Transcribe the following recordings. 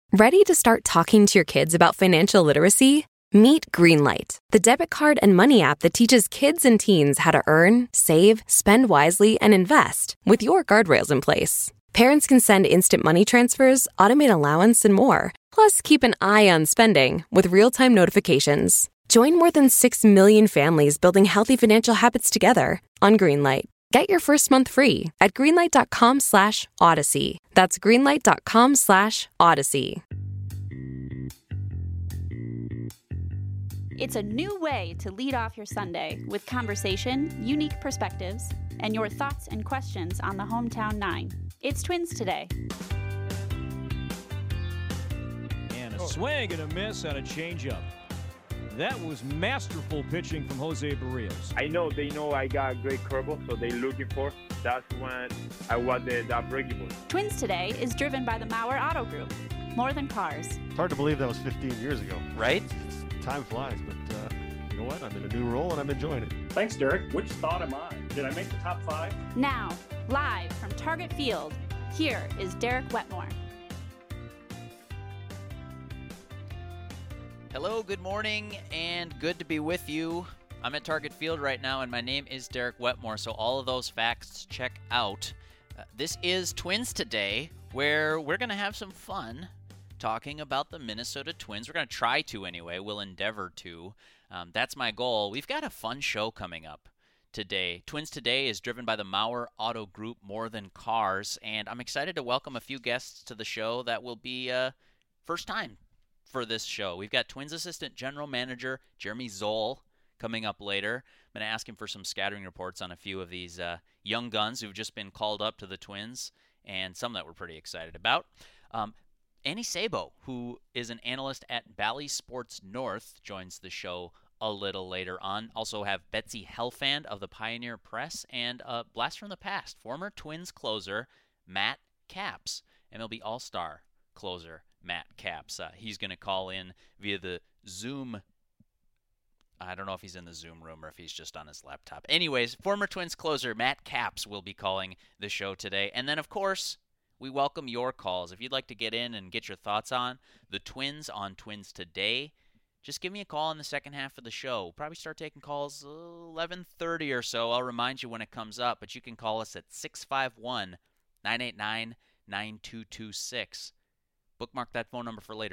Ready to start talking to your kids about financial literacy? Meet Greenlight, the debit card and money app that teaches kids and teens how to earn, save, spend wisely, and invest with your guardrails in place. Parents can send instant money transfers, automate allowance, and more. Plus, keep an eye on spending with real-time notifications. Join more than 6 million families building healthy financial habits together on Greenlight. Get your first month free at greenlight.com/Odyssey. That's greenlight.com/Odyssey. It's a new way to lead off your Sunday with conversation, unique perspectives, and your thoughts and questions on the Hometown Nine. It's Twins Today. And a swing and a miss on a changeup. That was masterful pitching from Jose Barrios. They know I got a great curveball, so they're looking for. That's when I was that breaking ball. Twins Today is driven by the Mauer Auto Group. More than cars. It's hard to believe that was 15 years ago. Right? Time flies, but you know what? I'm in a new role and I'm enjoying it. Thanks, Derek. Which thought am I? Did I make the top 5? Now, live from Target Field, here is Derek Wetmore. Hello, good morning, and good to be with you. I'm at Target Field right now, and my name is Derek Wetmore, so all of those facts check out. This is Twins Today, where we're going to have some fun talking about the Minnesota Twins. We're going to try to anyway. We'll endeavor to. That's my goal. We've got a fun show coming up today. Twins Today is driven by the Mauer Auto Group, More Than Cars, and I'm excited to welcome a few guests to the show that will be first time for this show. We've got Twins Assistant General Manager Jeremy Zoll coming up later. I'm going to ask him for some scattering reports on a few of these young guns who've just been called up to the Twins, and some that we're pretty excited about. Annie Sabo, who is an analyst at Bally Sports North, joins the show a little later on. Also have Betsy Helfand of the Pioneer Press, and a blast from the past, former Twins closer Matt Capps, MLB All-Star closer Matt Capps. He's going to call in via the Zoom. I don't know if he's in the Zoom room or if he's just on his laptop. Anyways, former Twins closer Matt Capps will be calling the show today. And then, of course, we welcome your calls. If you'd like to get in and get your thoughts on the Twins on Twins Today, just give me a call in the second half of the show. We'll probably start taking calls 11:30 or so. I'll remind you when it comes up, but you can call us at 651-989-9226. Bookmark that phone number for later,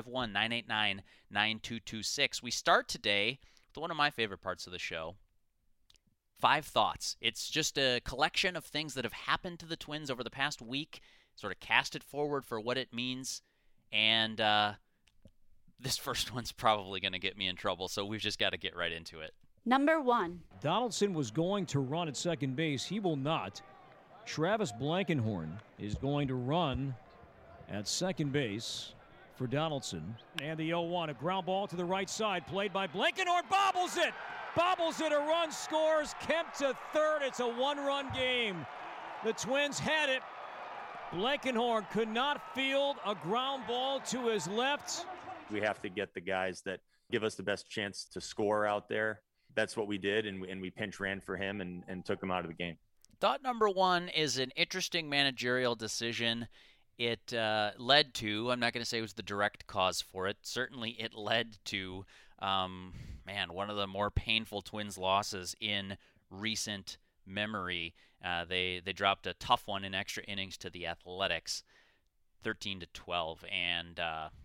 651-989-9226. We start today with one of my favorite parts of the show, 5 Thoughts. It's just a collection of things that have happened to the Twins over the past week, sort of cast it forward for what it means, and this first one's probably going to get me in trouble, so we've just got to get right into it. Number 1. Donaldson was going to run at second base. He will not. Travis Blankenhorn is going to run at second base for Donaldson. And the 0-1, a ground ball to the right side, played by Blankenhorn, bobbles it! Bobbles it, a run scores, Kemp to third. It's a 1-run game. The Twins had it. Blankenhorn could not field a ground ball to his left. We have to get the guys that give us the best chance to score out there. That's what we did, and we pinch ran for him and took him out of the game. Thought number 1 is an interesting managerial decision. It led to, I'm not going to say it was the direct cause for it, certainly it led to, one of the more painful Twins losses in recent memory. They dropped a tough one in extra innings to the Athletics, 13-12, and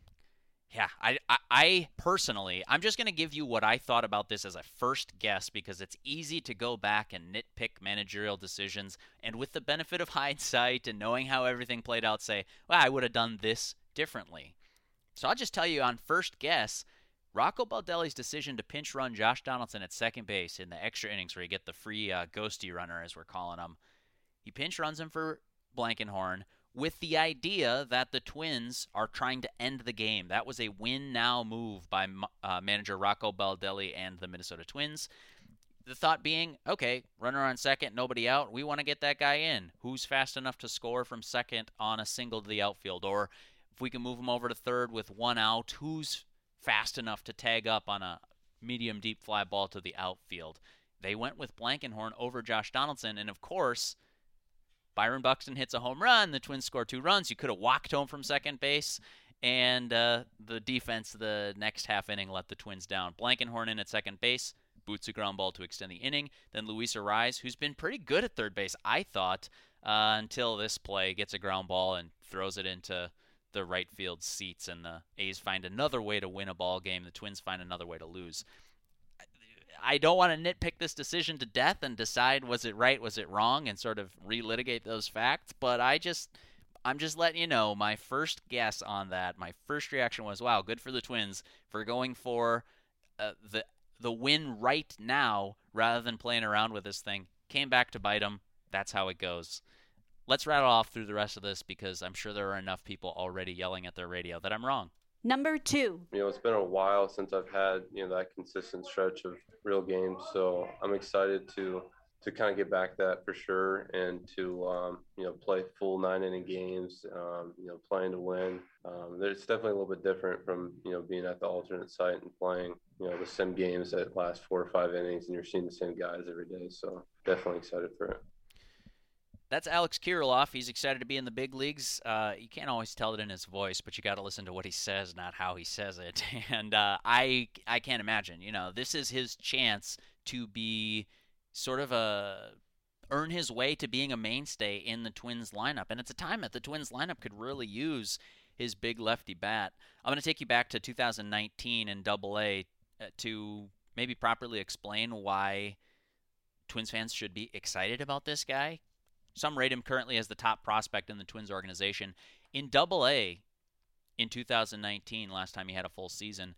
I personally, I'm just going to give you what I thought about this as a first guess, because it's easy to go back and nitpick managerial decisions, and with the benefit of hindsight and knowing how everything played out, say, well, I would have done this differently. So I'll just tell you on first guess, Rocco Baldelli's decision to pinch run Josh Donaldson at second base in the extra innings where you get the free ghosty runner, as we're calling him. He pinch runs him for Blankenhorn with the idea that the Twins are trying to end the game. That was a win-now move by manager Rocco Baldelli and the Minnesota Twins. The thought being, okay, runner on second, nobody out. We want to get that guy in. Who's fast enough to score from second on a single to the outfield? Or if we can move him over to third with 1 out, who's fast enough to tag up on a medium deep fly ball to the outfield? They went with Blankenhorn over Josh Donaldson, and of course, Byron Buxton hits a home run. The Twins score 2 runs. You could have walked home from second base, and the defense the next half inning let the Twins down. Blankenhorn in at second base, boots a ground ball to extend the inning. Then Luis Arraez, who's been pretty good at third base, I thought, until this play, gets a ground ball and throws it into the right field seats, and the A's find another way to win a ball game. The Twins find another way to lose. I don't want to nitpick this decision to death and decide was it right, was it wrong, and sort of relitigate those facts, but I'm just letting you know my first guess on that. My first reaction was, wow, good for the Twins for going for the win right now rather than playing around with this thing. Came back to bite them. That's how it goes. Let's rattle off through the rest of this because I'm sure there are enough people already yelling at their radio that I'm wrong. Number 2. It's been a while since I've had, that consistent stretch of real games. So I'm excited to kind of get back that for sure, and to, play full 9-inning games, playing to win. It's definitely a little bit different from, being at the alternate site and playing, the sim games that last 4 or 5 innings, and you're seeing the same guys every day. So definitely excited for it. That's Alex Kirilloff. He's excited to be in the big leagues. You can't always tell it in his voice, but you got to listen to what he says, not how he says it. And I can't imagine. This is his chance to be sort of earn his way to being a mainstay in the Twins lineup. And it's a time that the Twins lineup could really use his big lefty bat. I'm going to take you back to 2019 in Double-A to maybe properly explain why Twins fans should be excited about this guy. Some rate him currently as the top prospect in the Twins organization. In Double-A in 2019, last time he had a full season,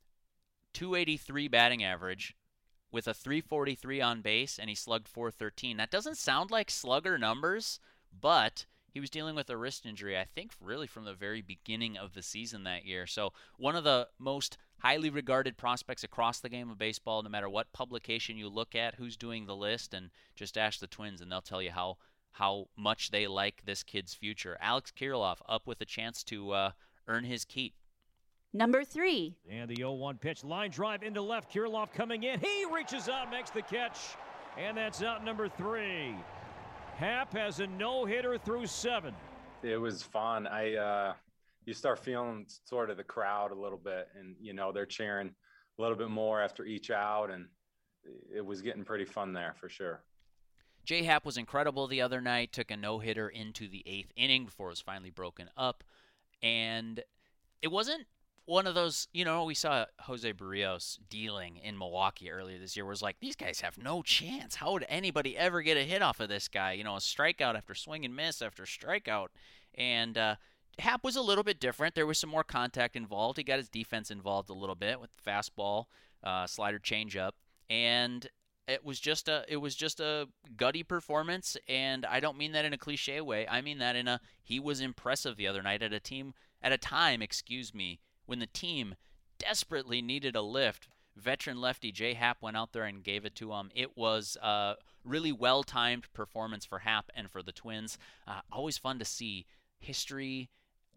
283 batting average with a 343 on base, and he slugged 413. That doesn't sound like slugger numbers, but he was dealing with a wrist injury, I think, really from the very beginning of the season that year. So one of the most highly regarded prospects across the game of baseball, no matter what publication you look at, who's doing the list, and just ask the Twins, and they'll tell you how much they like this kid's future. Alex Kirilloff up with a chance to earn his keep. Number 3. And the 0-1 pitch, line drive into left. Kirilloff coming in. He reaches out, makes the catch, and that's out number 3. Happ has a no-hitter through 7. It was fun. You start feeling sort of the crowd a little bit, and they're cheering a little bit more after each out, and it was getting pretty fun there for sure. J. Happ was incredible the other night, took a no-hitter into the 8th inning before it was finally broken up, and it wasn't one of those, we saw Jose Barrios dealing in Milwaukee earlier this year, where it's like, these guys have no chance. How would anybody ever get a hit off of this guy? A strikeout after swing and miss after strikeout. And Happ was a little bit different. There was some more contact involved. He got his defense involved a little bit with the fastball, slider changeup, and it was just a gutty performance. And I don't mean that in a cliche way. I mean that he was impressive the other night at a time, when the team desperately needed a lift. Veteran lefty J. Happ went out there and gave it to him. It was a really well-timed performance for Happ and for the Twins. Always fun to see history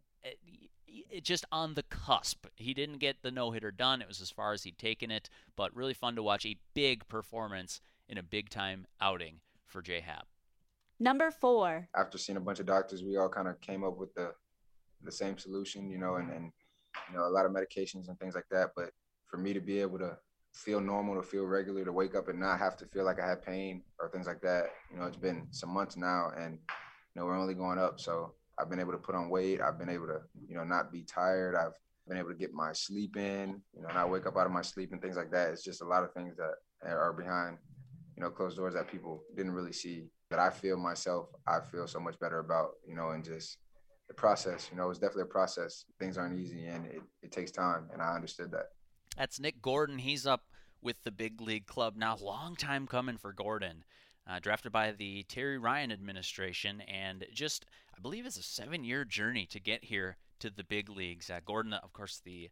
just on the cusp. He didn't get the no-hitter done. It was as far as he'd taken it, but really fun to watch a big performance in a big-time outing for J. Happ. Number 4. After seeing a bunch of doctors, we all kind of came up with the same solution, and a lot of medications and things like that. But for me to be able to feel normal, to feel regular, to wake up and not have to feel like I had pain or things like that, it's been some months now, and, we're only going up. So I've been able to put on weight. I've been able to, not be tired. I've been able to get my sleep in, not wake up out of my sleep and things like that. It's just a lot of things that are behind, closed doors that people didn't really see, that I feel so much better about, and just the process. It's definitely a process. Things aren't easy, and it takes time, and I understood that. That's Nick Gordon. He's up with the big league club now. Long time coming for Gordon. Drafted by the Terry Ryan administration, and just, I believe it's a 7-year journey to get here to the big leagues. Gordon, of course, the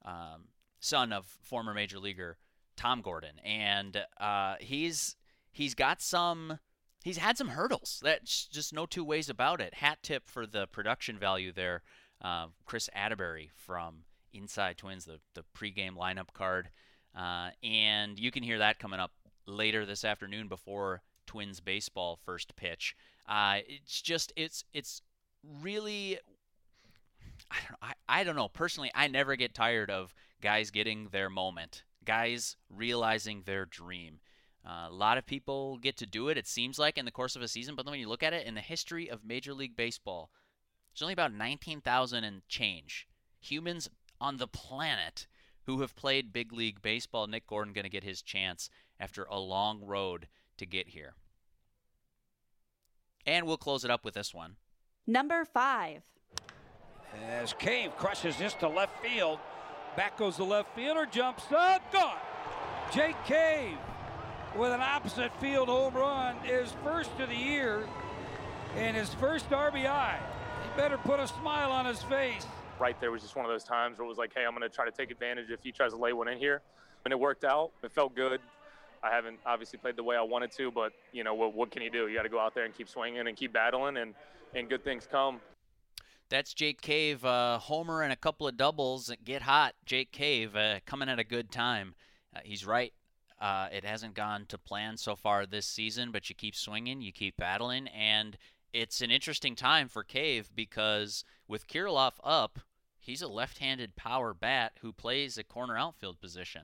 son of former major leaguer Tom Gordon, and he's had some hurdles. That's just no two ways about it. Hat tip for the production value there. Chris Atterbury from Inside Twins, the pregame lineup card. And you can hear that coming up later this afternoon before Twins baseball first pitch. It's really, I don't know. Personally, I never get tired of guys getting their moment, guys realizing their dream. A lot of people get to do it, it seems like, in the course of a season, but then when you look at it, in the history of Major League Baseball, there's only about 19,000 and change humans on the planet who have played big league baseball. Nick Gordon going to get his chance after a long road to get here. And we'll close it up with this one. Number 5. As Cave crushes this to left field. Back goes the left fielder, jumps up, gone. Jake Cave with an opposite field home run, is first of the year and his first RBI. He better put a smile on his face. Right there was just one of those times where it was like, hey, I'm going to try to take advantage if he tries to lay one in here. And it worked out. It felt good. I haven't obviously played the way I wanted to, but, you know, what can you do? You got to go out there and keep swinging and keep battling, and good things come. That's Jake Cave, homer and a couple of doubles. Get hot, Jake Cave, coming at a good time. He's right. It hasn't gone to plan so far this season, but you keep swinging, you keep battling, and it's an interesting time for Cave because with Kirilloff up, he's a left-handed power bat who plays a corner outfield position.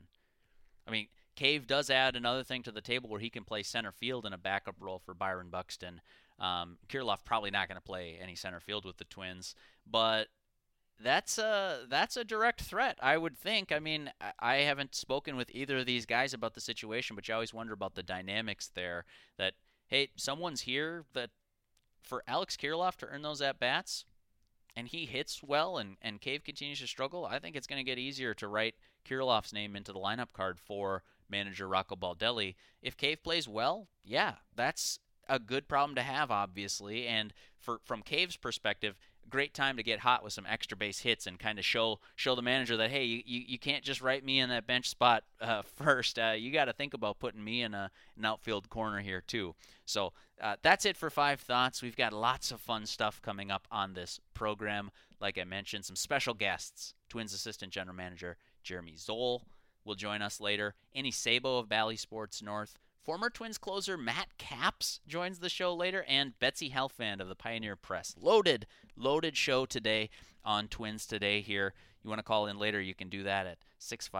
I mean, Cave does add another thing to the table where he can play center field in a backup role for Byron Buxton. Kirilloff probably not going to play any center field with the Twins, but that's a direct threat, I would think. I mean, I haven't spoken with either of these guys about the situation, but you always wonder about the dynamics there. That, hey, someone's here that for Alex Kirilloff to earn those at-bats, and he hits well, and Cave continues to struggle, I think it's going to get easier to write Kirilloff's name into the lineup card for manager Rocco Baldelli. If Cave plays well, yeah, that's a good problem to have, obviously, and from Cave's perspective, great time to get hot with some extra base hits and kind of show the manager that, hey, you can't just write me in that bench spot first. You got to think about putting me in an outfield corner here too. So that's it for 5 Thoughts. We've got lots of fun stuff coming up on this program. Like I mentioned, some special guests. Twins assistant general manager Jeremy Zoll will join us later. Annie Sabo of Bally Sports North. Former Twins closer Matt Capps joins the show later, and Betsy Helfand of the Pioneer Press. Loaded show today on Twins Today here. You want to call in later, you can do that at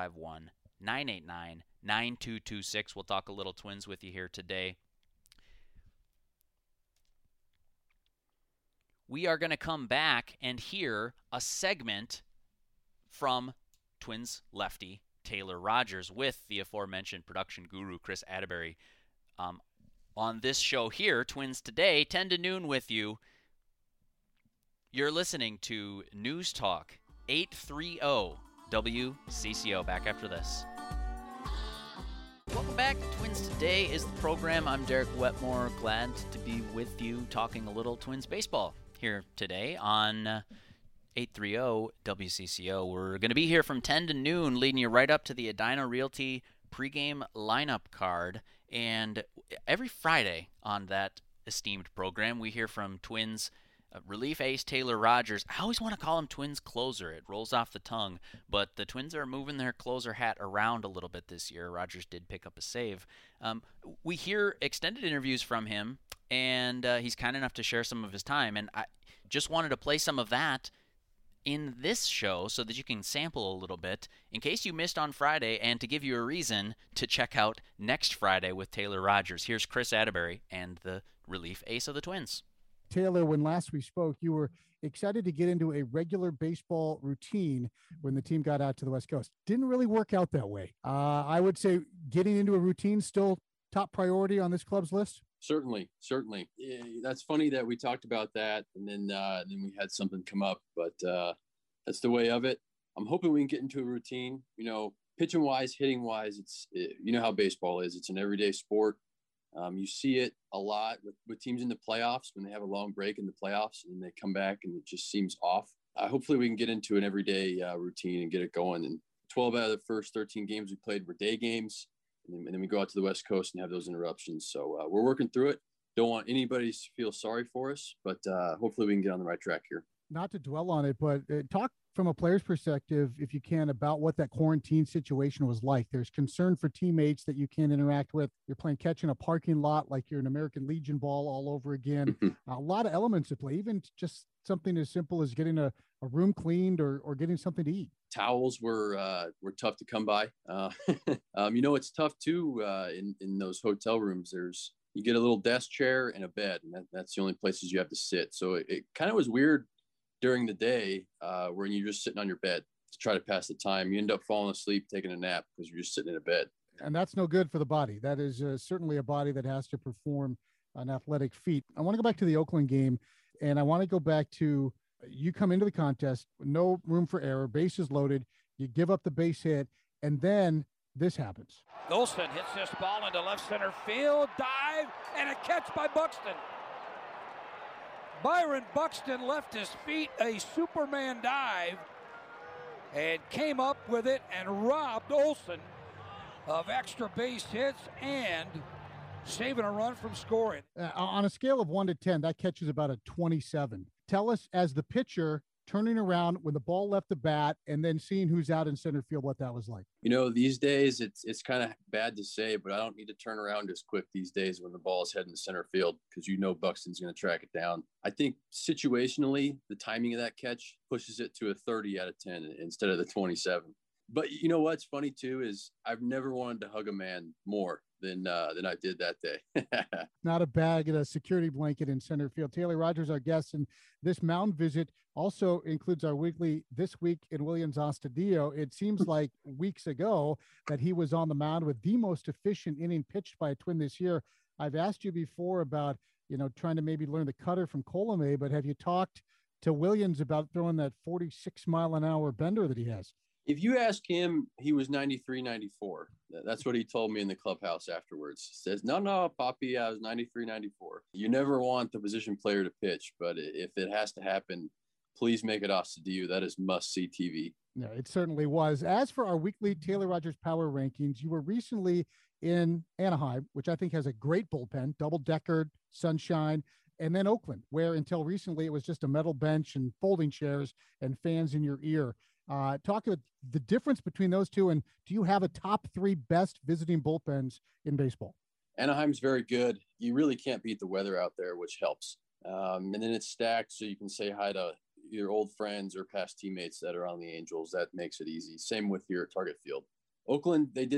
651-989-9226. We'll talk a little Twins with you here today. We are going to come back and hear a segment from Twins lefty Taylor Rogers with the aforementioned production guru Chris Atterbury on this show here, Twins Today, 10 to noon with you. You're listening to News Talk 830 WCCO. Back after this. Welcome back. Twins Today is the program. I'm Derek Wetmore. Glad to be with you talking a little Twins baseball here today on 830 WCCO. We're going to be here from 10 to noon, leading you right up to the Edina Realty pregame lineup card. And every Friday on that esteemed program, we hear from Twins relief ace Taylor Rogers. I always want to call him Twins closer. It rolls off the tongue. But the Twins are moving their closer hat around a little bit this year. Rogers did pick up a save. We hear extended interviews from him, and he's kind enough to share some of his time. And I just wanted to play some of that in this show so that you can sample a little bit in case you missed on Friday and to give you a reason to check out next Friday with Taylor Rogers. Here's Chris Atterbury and the relief ace of the Twins. Taylor, when last we spoke, you were excited to get into a regular baseball routine when the team got out to the West Coast. Didn't really work out that way. I would say getting into a routine still top priority on this club's list? Certainly. Yeah, that's funny that we talked about that, and then we had something come up, but that's the way of it. I'm hoping we can get into a routine. You know, pitching wise, hitting wise, you know how baseball is. It's an everyday sport. You see it a lot with teams in the playoffs when they have a long break in the playoffs and they come back and it just seems off. Hopefully we can get into an everyday routine and get it going. And 12 out of the first 13 games we played were day games. And then we go out to the West Coast and have those interruptions. So we're working through it. Don't want anybody to feel sorry for us, but hopefully we can get on the right track here. Not to dwell on it, but talk from a player's perspective, if you can, about what that quarantine situation was like. There's concern for teammates that you can't interact with. You're playing catch in a parking lot like you're an American Legion ball all over again. A lot of elements at play, even just something as simple as getting a a room cleaned or getting something to eat? Towels were tough to come by. It's tough too in those hotel rooms. You get a little desk chair and a bed, and that's the only places you have to sit. So it kind of was weird during the day when you're just sitting on your bed to try to pass the time. You end up falling asleep, taking a nap because you're just sitting in a bed. And that's no good for the body. That is certainly a body that has to perform an athletic feat. I want to go back to the Oakland game, and I want to go back to you come into the contest, no room for error, bases loaded, you give up the base hit, and then this happens. Olson hits this ball into left center field, dive, and a catch by Buxton. Byron Buxton left his feet a Superman dive and came up with it and robbed Olson of extra base hits and saving a run from scoring. On a scale of 1 to 10, that catch is about a 27. Tell us, as the pitcher, turning around when the ball left the bat and then seeing who's out in center field, what that was like. These days it's kind of bad to say, but I don't need to turn around as quick these days when the ball is heading to center field because Buxton's going to track it down. I think situationally, the timing of that catch pushes it to a 30 out of 10 instead of the 27. But you know what's funny too is I've never wanted to hug a man more than I did that day. Not a bag and a security blanket in center field. Taylor Rogers, our guest, and this mound visit also includes our weekly This Week in Willians Astudillo. It seems like weeks ago that he was on the mound with the most efficient inning pitched by a Twin this year. I've asked you before about, trying to maybe learn the cutter from Colomé, but have you talked to Willians about throwing that 46-mile-an-hour bender that he has? If you ask him, he was 93, 94. That's what he told me in the clubhouse afterwards. He says, no, Poppy, I was 93, 94. You never want the position player to pitch, but if it has to happen, please make it Astudillo. That is must-see TV. Yeah, it certainly was. As for our weekly Taylor Rogers Power Rankings, you were recently in Anaheim, which I think has a great bullpen, double-deckered, sunshine, and then Oakland, where until recently it was just a metal bench and folding chairs and fans in your ear. Talk about the difference between those two, and do you have a top 3 best visiting bullpens in baseball? Anaheim's very good. You really can't beat the weather out there, which helps. And then it's stacked, so you can say hi to either old friends or past teammates that are on the Angels. That makes it easy. Same with your Target Field. Oakland, they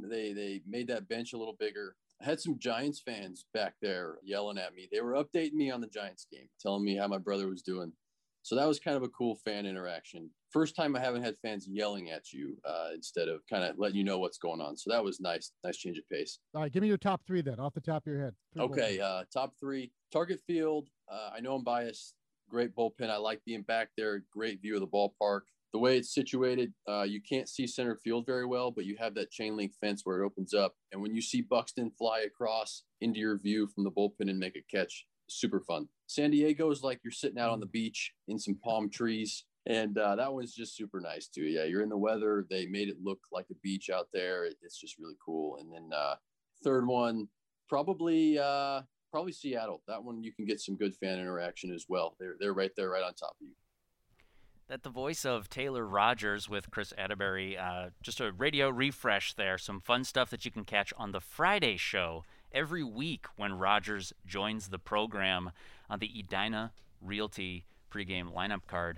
made that bench a little bigger. I had some Giants fans back there yelling at me. They were updating me on the Giants game, telling me how my brother was doing. So that was kind of a cool fan interaction. First time I haven't had fans yelling at you instead of kind of letting you know what's going on. So that was nice. Nice change of pace. All right, give me your top 3 then, off the top of your head. Okay, top 3. Target Field. I know I'm biased. Great bullpen. I like being back there. Great view of the ballpark. The way it's situated, you can't see center field very well, but you have that chain link fence where it opens up. And when you see Buxton fly across into your view from the bullpen and make a catch, super fun. San Diego is like you're sitting out on the beach in some palm trees, and that one's just super nice too. Yeah, you're in the weather. They made it look like a beach out there. It's just really cool. And then third one, probably Seattle. That one you can get some good fan interaction as well. They're right there, right on top of you. That the voice of Taylor Rogers with Chris Atterbury. Just a radio refresh there. Some fun stuff that you can catch on the Friday show every week when Rogers joins the program on the Edina Realty pregame lineup card.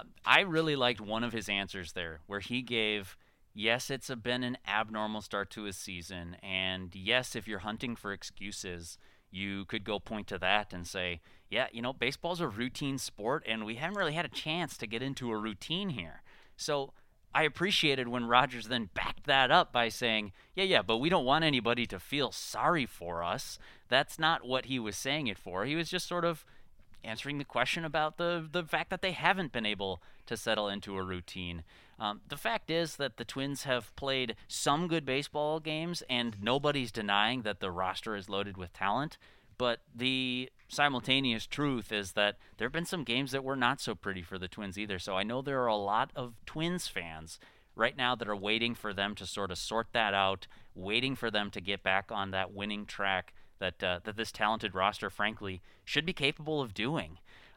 I really liked one of his answers there where he gave, yes, it's been an abnormal start to his season, and yes, if you're hunting for excuses, you could go point to that and say, yeah, baseball's a routine sport, and we haven't really had a chance to get into a routine here. So I appreciated when Rogers then backed that up by saying, yeah, but we don't want anybody to feel sorry for us. That's not what he was saying it for. He was just sort of answering the question about the fact that they haven't been able to settle into a routine. The fact is that the Twins have played some good baseball games, and nobody's denying that the roster is loaded with talent. But the simultaneous truth is that there have been some games that were not so pretty for the Twins either. So I know there are a lot of Twins fans right now that are waiting for them to sort of sort that out, waiting for them to get back on that winning track that this talented roster, frankly, should be capable of doing.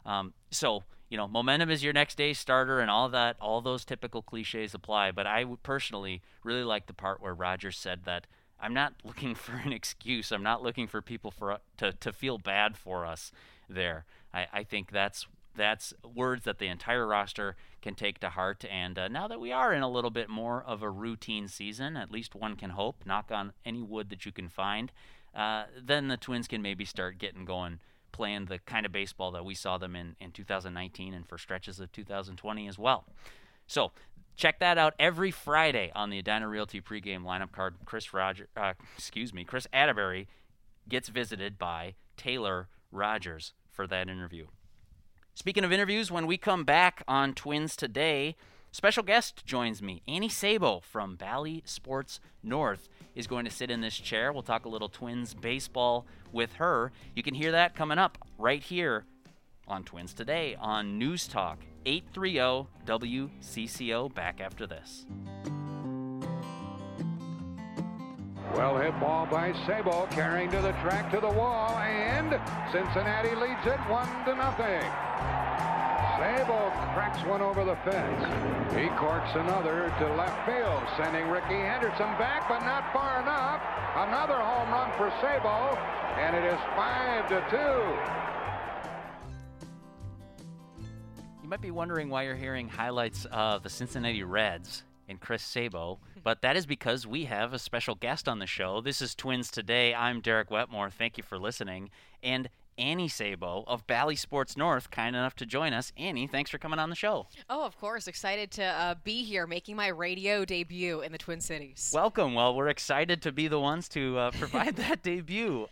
So, momentum is your next day's starter and all that, all those typical cliches apply. But I would personally really like the part where Rogers said that I'm not looking for an excuse. I'm not looking for people to feel bad for us there. I think that's that's words that the entire roster can take to heart. And now that we are in a little bit more of a routine season, at least one can hope, knock on any wood that you can find, then the Twins can maybe start getting going, playing the kind of baseball that we saw them in 2019 and for stretches of 2020 as well. So check that out every Friday on the Edina Realty pregame lineup card. Chris Atterbury gets visited by Taylor Rogers for that interview. Speaking of interviews, when we come back on Twins Today, special guest joins me. Annie Sabo from Bally Sports North is going to sit in this chair. We'll talk a little Twins baseball with her. You can hear that coming up right here on Twins Today on News Talk 830 WCCO. Back after this. Well hit ball by Sabo, carrying to the track to the wall, and Cincinnati leads it 1-0. Sabo cracks one over the fence. He corks another to left field, sending Ricky Henderson back, but not far enough. Another home run for Sabo, and it is 5-2. You might be wondering why you're hearing highlights of the Cincinnati Reds and Chris Sabo, but that is because we have a special guest on the show. This is Twins Today. I'm Derek Wetmore. Thank you for listening. And Annie Sabo of Bally Sports North, kind enough to join us. Annie, thanks for coming on the show. Oh, of course. Excited to be here, making my radio debut in the Twin Cities. Welcome. Well, we're excited to be the ones to provide that debut.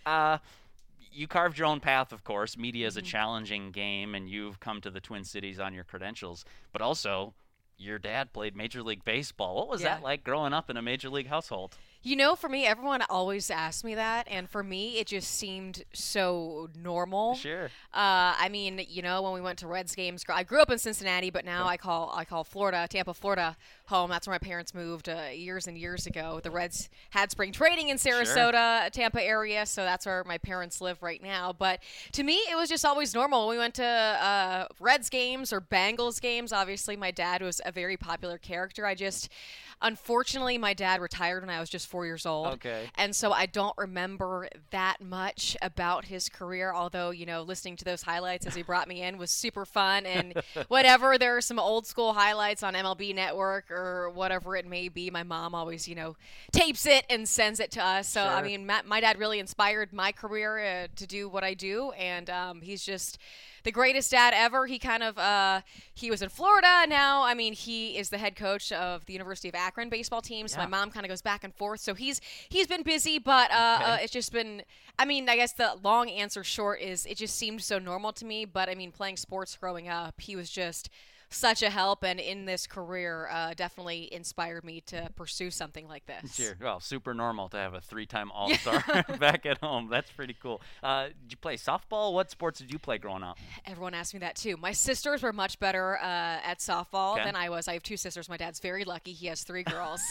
You carved your own path, of course. Media is a challenging game, and you've come to the Twin Cities on your credentials. But also, your dad played Major League Baseball. What was that like growing up in a Major League household? You know, for me, everyone always asked me that, and for me, it just seemed so normal. Sure. I mean, you know, when we went to Reds games, I grew up in Cincinnati, but now I call Florida, Tampa, Florida, home. That's where my parents moved years and years ago. The Reds had spring training in Sarasota, Tampa area, so that's where my parents live right now. But to me, it was just always normal. When we went to Reds games or Bengals games, obviously my dad was a very popular character. Unfortunately, my dad retired when I was just 4 years old. Okay. And so I don't remember that much about his career, although, you know, listening to those highlights as he brought me in was super fun. And whatever, there are some old school highlights on MLB Network or whatever it may be. My mom always, you know, tapes it and sends it to us. So, I mean, my dad really inspired my career to do what I do. And he's just the greatest dad ever. He kind of, he was in Florida. Now, I mean, he is the head coach of the University of Akron baseball team. So my mom kind of goes back and forth. So he's been busy, but it's just been, I mean, I guess the long answer short is it just seemed so normal to me. But I mean, playing sports growing up, he was just such a help, and in this career definitely inspired me to pursue something like this. Sure. Well, super normal to have a 3-time All-Star back at home. That's pretty cool. Did you play softball? What sports did you play growing up? Everyone asked me that too. My sisters were much better at softball than I was. I have 2 sisters. My dad's very lucky. He has 3 girls.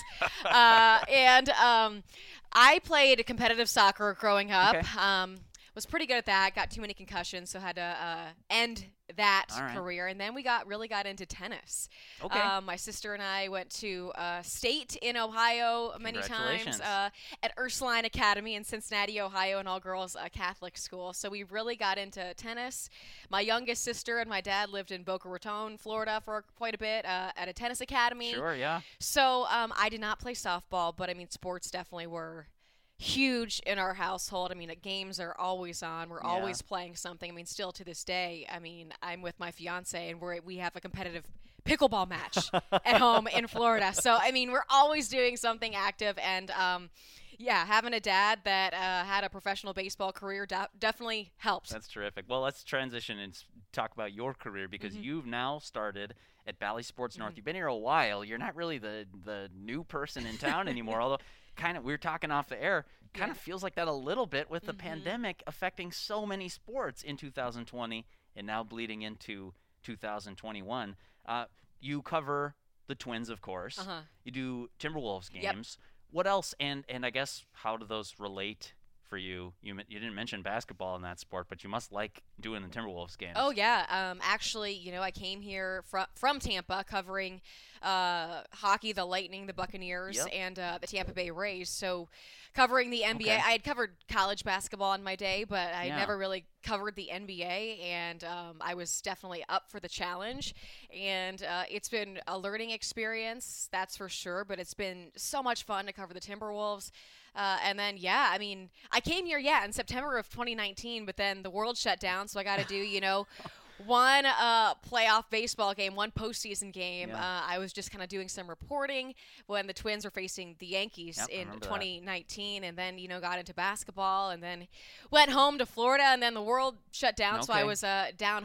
And I played competitive soccer growing up. Was pretty good at that. Got too many concussions, so had to end that career. And then we really got into tennis. My sister and I went to state in Ohio many times at Ursuline Academy in Cincinnati, Ohio, an all-girls Catholic school. So we really got into tennis. My youngest sister and my dad lived in Boca Raton, Florida for quite a bit at a tennis academy. Sure, yeah. So I did not play softball, but I mean, sports definitely were huge in our household. I mean, games are always on. We're always playing something. I mean, still to this day, I mean, I'm with my fiance and we have a competitive pickleball match at home in Florida. So, I mean, we're always doing something active. And, having a dad that had a professional baseball career definitely helps. That's terrific. Well, let's transition and talk about your career because you've now started at Bally Sports North. You've been here a while. You're not really the new person in town anymore, although we were talking off the air, kind of feels like that a little bit with the pandemic affecting so many sports in 2020 and now bleeding into 2021. You cover the Twins, of course. You do Timberwolves games. What else? And I guess how do those relate for you. You didn't mention basketball in that sport, but you must like doing the Timberwolves games. Oh yeah, actually, I came here from Tampa covering hockey, the Lightning, the Buccaneers, and the Tampa Bay Rays. So covering the NBA, Okay. I had covered college basketball in my day, but I never really covered the NBA, and I was definitely up for the challenge. And it's been a learning experience, that's for sure, but it's been so much fun to cover the Timberwolves. And then, I came here, in September of 2019, but then the world shut down, so I got to do, one playoff baseball game, one postseason game. I was just kind of doing some reporting when the Twins were facing the Yankees in 2019, and then, got into basketball, and then went home to Florida, and then the world shut down, so I was down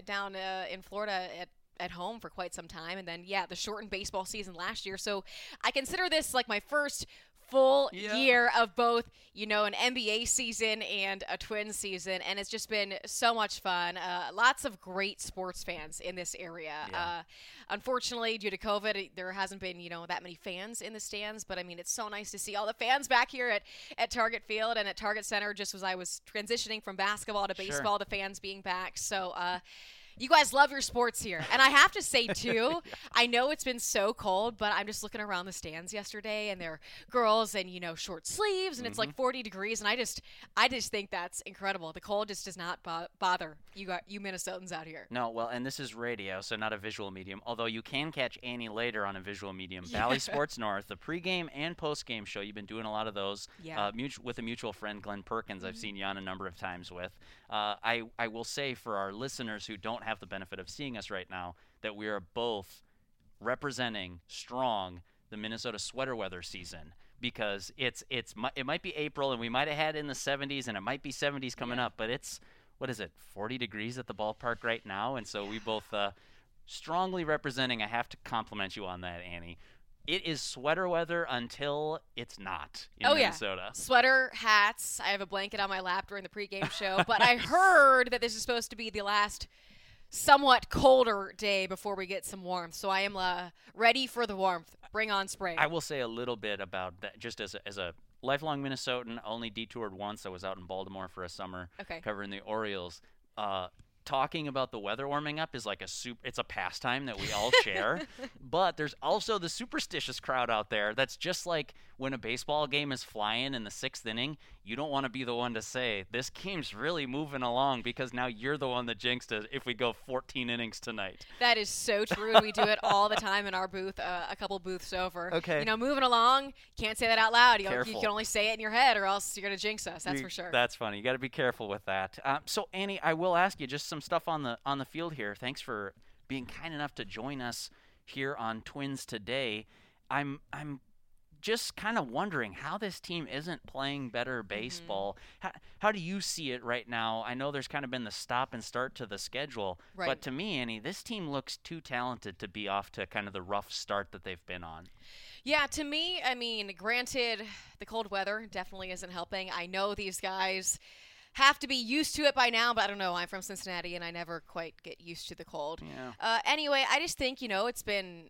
in Florida at home for quite some time, and then, the shortened baseball season last year. So I consider this like my first full year of both, an NBA season and a Twins season, and it's just been so much fun. Lots of great sports fans in this area. Unfortunately, due to COVID, there hasn't been, that many fans in the stands, but it's so nice to see all the fans back here at Target Field and at Target Center, just as I was transitioning from basketball to baseball, the fans being back. So, you guys love your sports here. And I have to say, too, I know it's been so cold, but I'm just looking around the stands yesterday, and there are girls in, short sleeves, and it's like 40 degrees, and I just think that's incredible. The cold just does not bother you Minnesotans out here. No, well, and this is radio, so not a visual medium, although you can catch Annie later on a visual medium. Bally Sports North, the pregame and postgame show. You've been doing a lot of those with a mutual friend, Glenn Perkins, I've seen you on a number of times with. I will say for our listeners who don't have the benefit of seeing us right now that we are both representing strong the Minnesota sweater weather season, because it might be April and we might have had in the 70s and it might be 70s coming up, but it's 40 degrees at the ballpark right now, and so we both strongly representing. I have to compliment you on that, Annie. It is sweater weather until it's not in Minnesota. Yeah. Sweater, hats. I have a blanket on my lap during the pregame show, but I heard that this is supposed to be the last somewhat colder day before we get some warmth. So I am ready for the warmth. Bring on spring. I will say a little bit about that, just as a lifelong Minnesotan, only detoured once. I was out in Baltimore for a summer covering the Orioles. Talking about the weather warming up is like it's a pastime that we all share. But there's also the superstitious crowd out there that's just like when a baseball game is flying in the 6th inning, you don't want to be the one to say, this game's really moving along, because now you're the one that jinxed it if we go 14 innings tonight. That is so true, and we do it all the time in our booth, a couple booths over. Okay. Moving along, can't say that out loud. You Careful. can only say it in your head, or else you're going to jinx us, that's for sure. That's funny. You got to be careful with that. So, Annie, I will ask you just some stuff on the field here. Thanks for being kind enough to join us here on Twins Today. I'm just kind of wondering how this team isn't playing better baseball. How do you see it right now? I know there's kind of been the stop and start to the schedule, but to me, Annie, this team looks too talented to be off to kind of the rough start that they've been on. Yeah, to me, granted, the cold weather definitely isn't helping. I know these guys have to be used to it by now, but I don't know. I'm from Cincinnati, and I never quite get used to the cold. Yeah. Anyway, I just think, it's been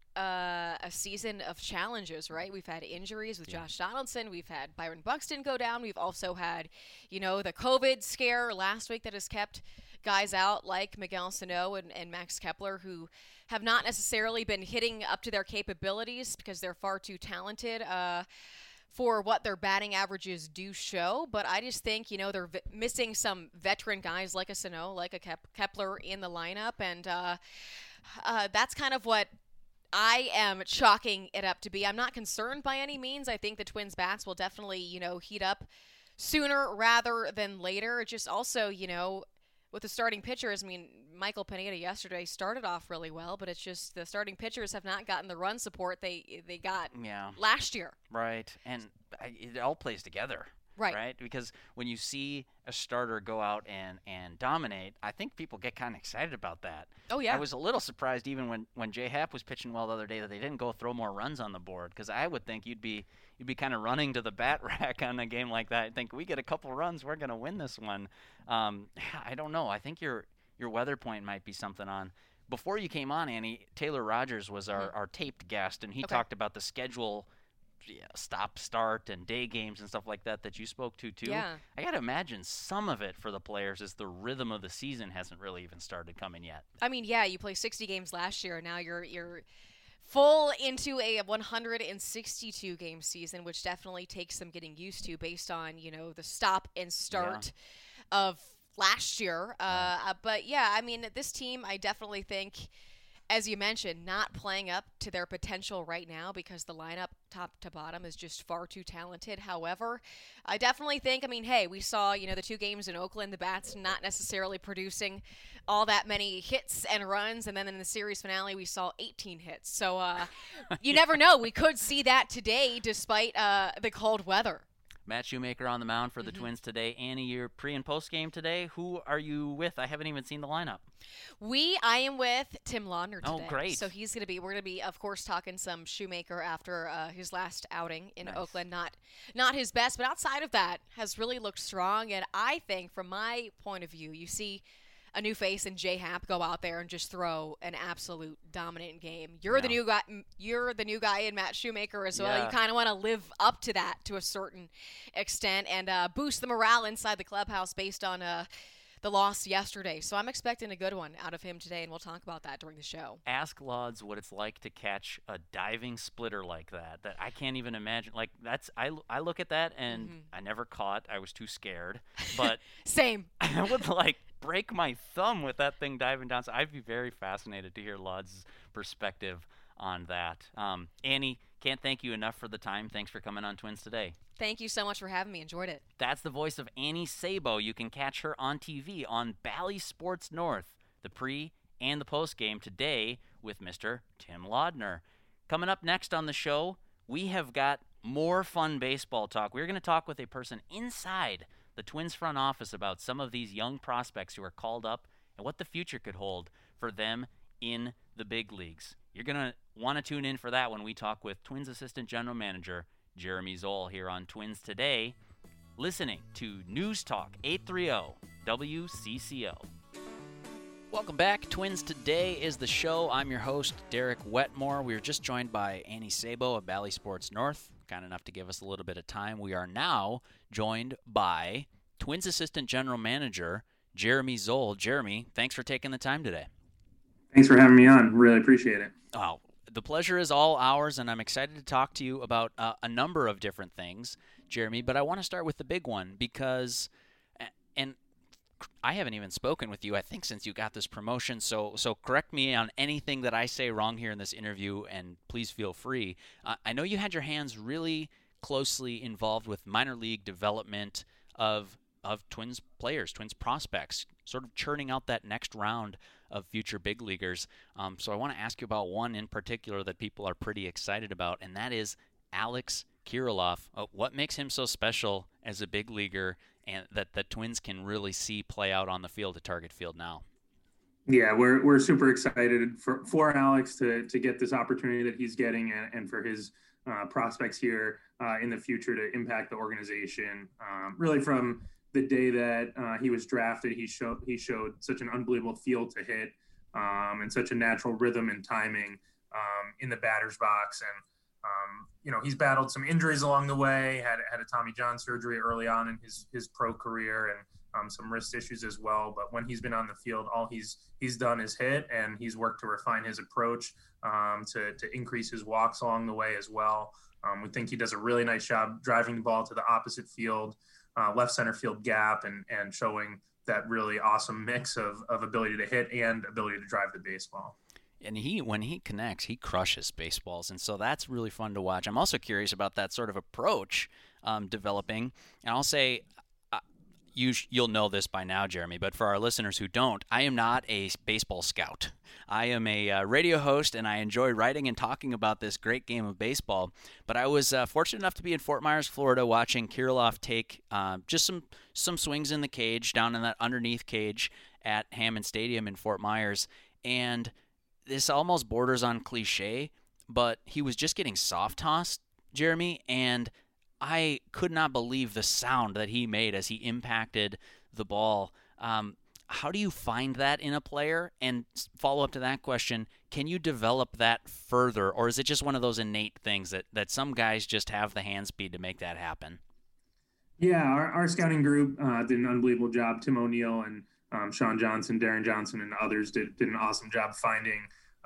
a season of challenges, right? We've had injuries with Josh Donaldson. We've had Byron Buxton go down. We've also had, the COVID scare last week that has kept guys out like Miguel Sano and Max Kepler, who have not necessarily been hitting up to their capabilities because they're far too talented for what their batting averages do show. But I just think, they're missing some veteran guys like a Sano, like a Kepler in the lineup. And that's kind of what I am chalking it up to be. I'm not concerned by any means. I think the Twins bats will definitely, heat up sooner rather than later. Just also, with the starting pitchers, Michael Pineda yesterday started off really well, but it's just the starting pitchers have not gotten the run support they got last year. Right, and it all plays together. Right? Because when you see a starter go out and dominate, I think people get kind of excited about that. Oh, yeah. I was a little surprised even when Jay Happ was pitching well the other day that they didn't go throw more runs on the board, because I would think you'd be kind of running to the bat rack on a game like that. I think we get a couple runs, we're going to win this one. I don't know. I think your weather point might be something on. Before you came on, Annie, Taylor Rogers was our taped guest, and he talked about the schedule stop start and day games and stuff like that you spoke to too. Yeah. I got to imagine some of it for the players is the rhythm of the season hasn't really even started coming yet. I mean, yeah, you played 60 games last year, and now you're full into a 162 game season, which definitely takes some getting used to based on, the stop and start of last year. But yeah, I mean, this team, I definitely think, as you mentioned, not playing up to their potential right now because the lineup top to bottom is just far too talented. However, I definitely think, hey, we saw, the 2 games in Oakland, the bats not necessarily producing all that many hits and runs. And then in the series finale, we saw 18 hits. So you never know. We could see that today despite the cold weather. Matt Shoemaker on the mound for the Twins today. Annie, your pre- and post-game today. Who are you with? I haven't even seen the lineup. I am with Tim Laudner today. Oh, great. So we're going to be, of course, talking some Shoemaker after his last outing in Oakland. Not his best, but outside of that, has really looked strong. And I think, from my point of view, you see a new face in J Happ go out there and just throw an absolute dominant game. You're the new guy. You're the new guy in Matt Shoemaker as well. You kind of want to live up to that to a certain extent and boost the morale inside the clubhouse based on the loss yesterday. So I'm expecting a good one out of him today, and we'll talk about that during the show. Ask Lods what it's like to catch a diving splitter like that I can't even imagine. Like, I look at that and I never caught. I was too scared. But same. I would break my thumb with that thing diving down. So I'd be very fascinated to hear Lods' perspective on that. Annie, can't thank you enough for the time. Thanks for coming on Twins Today. Thank you so much for having me. Enjoyed it. That's the voice of Annie Sabo. You can catch her on TV on Bally Sports North, the pre- and the post-game today with Mr. Tim Laudner. Coming up next on the show, we have got more fun baseball talk. We're going to talk with a person inside the Twins front office about some of these young prospects who are called up and what the future could hold for them in the big leagues. You're going to want to tune in for that when we talk with Twins Assistant General Manager Jeremy Zoll here on Twins Today, listening to News Talk 830 WCCO. Welcome back. Twins Today is the show. I'm your host, Derek Wetmore. We were just joined by Annie Sabo of Bally Sports North, kind enough to give us a little bit of time. We are now joined by Twins Assistant General Manager Jeremy Zoll. Jeremy, thanks for taking the time today. Thanks for having me on. Really appreciate it. Oh, the pleasure is all ours, and I'm excited to talk to you about a number of different things, Jeremy, but I want to start with the big one because, and I haven't even spoken with you, I think, since you got this promotion, so correct me on anything that I say wrong here in this interview, and please feel free. I know you had your hands really closely involved with minor league development of Twins players, Twins prospects, sort of churning out that next round of future big leaguers. So I want to ask you about one in particular that people are pretty excited about, and that is Alex Kirilloff. What makes him so special as a big leaguer and that the Twins can really see play out on the field at Target Field now? Yeah, we're super excited for Alex to get this opportunity that he's getting and for his prospects here in the future to impact the organization. Really from the day that he was drafted, he showed such an unbelievable feel to hit and such a natural rhythm and timing in the batter's box. And, he's battled some injuries along the way, had a Tommy John surgery early on in his pro career and some wrist issues as well. But when he's been on the field, all he's done is hit, and he's worked to refine his approach to increase his walks along the way as well. We think he does a really nice job driving the ball to the opposite field, left center field gap, and showing that really awesome mix of ability to hit and ability to drive the baseball. And when he connects, he crushes baseballs, and so that's really fun to watch. I'm also curious about that sort of approach developing, and I'll say you'll know this by now, Jeremy, but for our listeners who don't, I am not a baseball scout. I am a radio host, and I enjoy writing and talking about this great game of baseball. But I was fortunate enough to be in Fort Myers, Florida, watching Kirilloff take just some swings in the cage, down in that underneath cage at Hammond Stadium in Fort Myers. And this almost borders on cliche, but he was just getting soft-tossed, Jeremy, and I could not believe the sound that he made as he impacted the ball. How do you find that in a player? And follow up to that question, can you develop that further, or is it just one of those innate things that some guys just have the hand speed to make that happen? Yeah, our scouting group did an unbelievable job. Tim O'Neill and Sean Johnson, Darren Johnson, and others did an awesome job finding,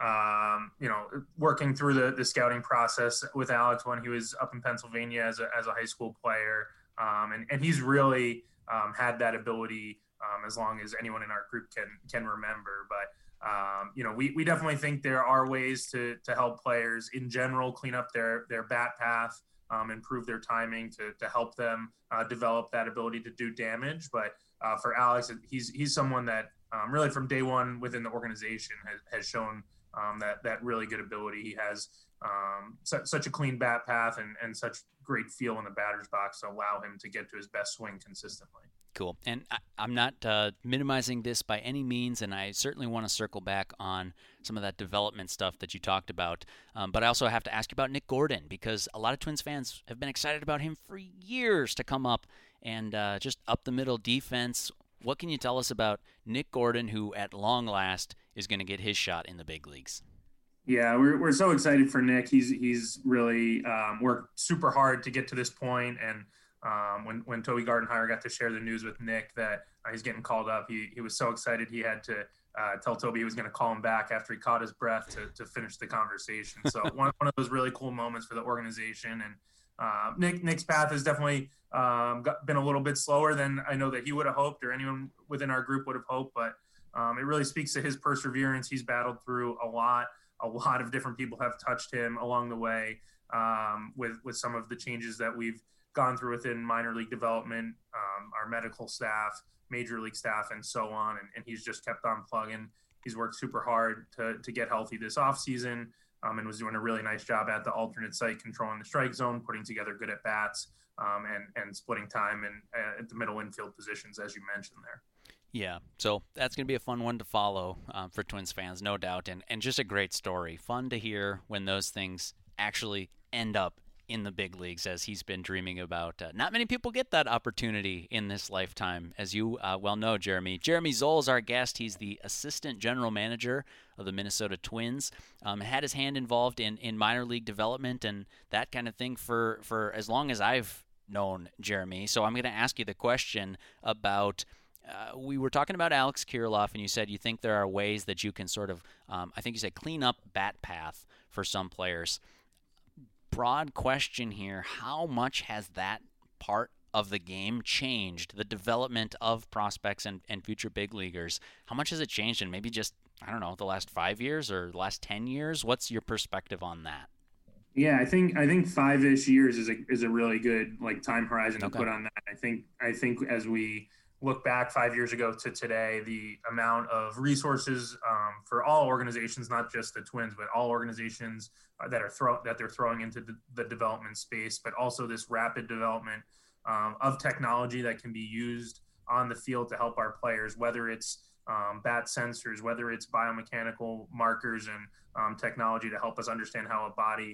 working through the scouting process with Alex when he was up in Pennsylvania as a high school player. And he's really had that ability as long as anyone in our group can remember. But, we definitely think there are ways to help players in general clean up their bat path, improve their timing to help them develop that ability to do damage. But for Alex, he's someone that really from day one within the organization has shown that really good ability. He has such a clean bat path and such great feel in the batter's box to allow him to get to his best swing consistently. Cool. And I'm not minimizing this by any means, and I certainly want to circle back on some of that development stuff that you talked about. But I also have to ask you about Nick Gordon, because a lot of Twins fans have been excited about him for years to come up and just up the middle defense. What can you tell us about Nick Gordon, who at long last is going to get his shot in the big leagues? Yeah, we're so excited for Nick. He's really worked super hard to get to this point, and when Toby Gardenhire got to share the news with Nick that he's getting called up, he was so excited he had to tell Toby he was going to call him back after he caught his breath to finish the conversation. So one of those really cool moments for the organization. And Nick's path has definitely been a little bit slower than I know that he would have hoped or anyone within our group would have hoped, but it really speaks to his perseverance. He's battled through a lot of different people have touched him along the way with some of the changes that we've gone through within minor league development, our medical staff, major league staff, and so on. And he's just kept on plugging. He's worked super hard to get healthy this offseason and was doing a really nice job at the alternate site, controlling the strike zone, putting together good at bats, and splitting time at the middle infield positions, as you mentioned there. Yeah, so that's going to be a fun one to follow for Twins fans, no doubt, and just a great story. Fun to hear when those things actually end up in the big leagues, as he's been dreaming about. Not many people get that opportunity in this lifetime, as you well know, Jeremy. Jeremy Zoll is our guest. He's the assistant general manager of the Minnesota Twins. Had his hand involved in minor league development and that kind of thing for as long as I've known Jeremy. So I'm going to ask you the question about we were talking about Alex Kirilloff, and you said you think there are ways that you can sort of, I think you said, clean up bat path for some players. Broad question here, how much has that part of the game changed, the development of prospects and future big leaguers? How much has it changed in maybe just, I don't know, the last 5 years or the last 10 years? What's your perspective on that? Yeah, I think 5-ish years is a really good time horizon to put on that. I think as we look back 5 years ago to today, the amount of resources for all organizations, not just the Twins, but all organizations that they're throwing into the development space, but also this rapid development of technology that can be used on the field to help our players, whether it's bat sensors, whether it's biomechanical markers and technology to help us understand how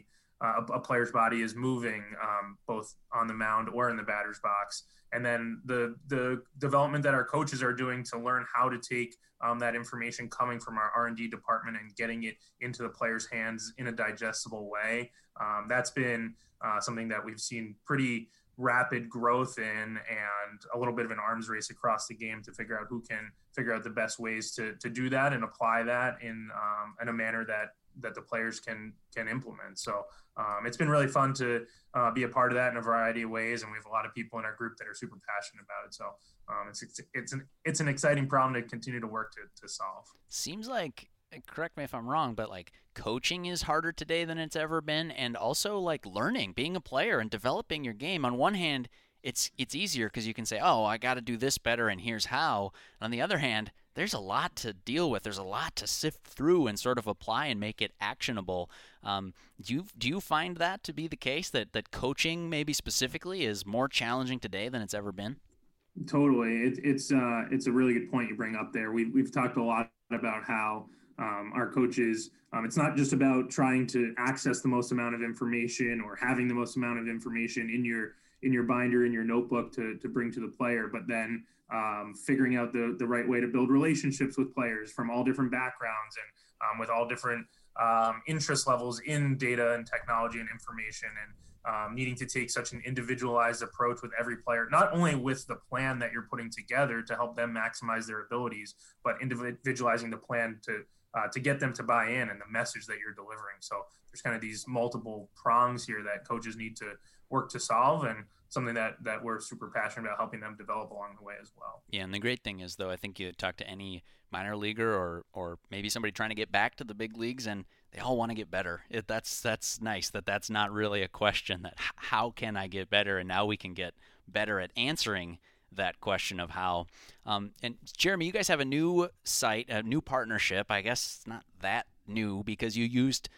a player's body is moving, both on the mound or in the batter's box. And then the development that our coaches are doing to learn how to take that information coming from our R&D department and getting it into the players' hands in a digestible way. That's been something that we've seen pretty rapid growth in, and a little bit of an arms race across the game to figure out who can figure out the best ways to do that and apply that in a manner that the players can implement. So it's been really fun to be a part of that in a variety of ways, and we have a lot of people in our group that are super passionate about it. So it's an exciting problem to continue to work to solve. Seems like, correct me if I'm wrong, but coaching is harder today than it's ever been, and also learning, being a player and developing your game. On one hand, it's easier because you can say, oh, I got to do this better and here's how. And on the other hand, there's a lot to deal with. There's a lot to sift through and sort of apply and make it actionable. Do you find that to be the case, that coaching maybe specifically is more challenging today than it's ever been? Totally. It's a really good point you bring up there. We've talked a lot about how our coaches, it's not just about trying to access the most amount of information or having the most amount of information in in your binder, in your notebook to bring to the player, but then figuring out the right way to build relationships with players from all different backgrounds and with all different interest levels in data and technology and information, and needing to take such an individualized approach with every player, not only with the plan that you're putting together to help them maximize their abilities, but individualizing the plan to get them to buy in and the message that you're delivering. So there's kind of these multiple prongs here that coaches need to work to solve, and something that we're super passionate about helping them develop along the way as well. Yeah, and the great thing is, though, I think you talk to any minor leaguer or maybe somebody trying to get back to the big leagues, and they all want to get better. That's nice that's not really a question, that how can I get better, and now we can get better at answering that question of how. And Jeremy, you guys have a new site, a new partnership. I guess it's not that new because you used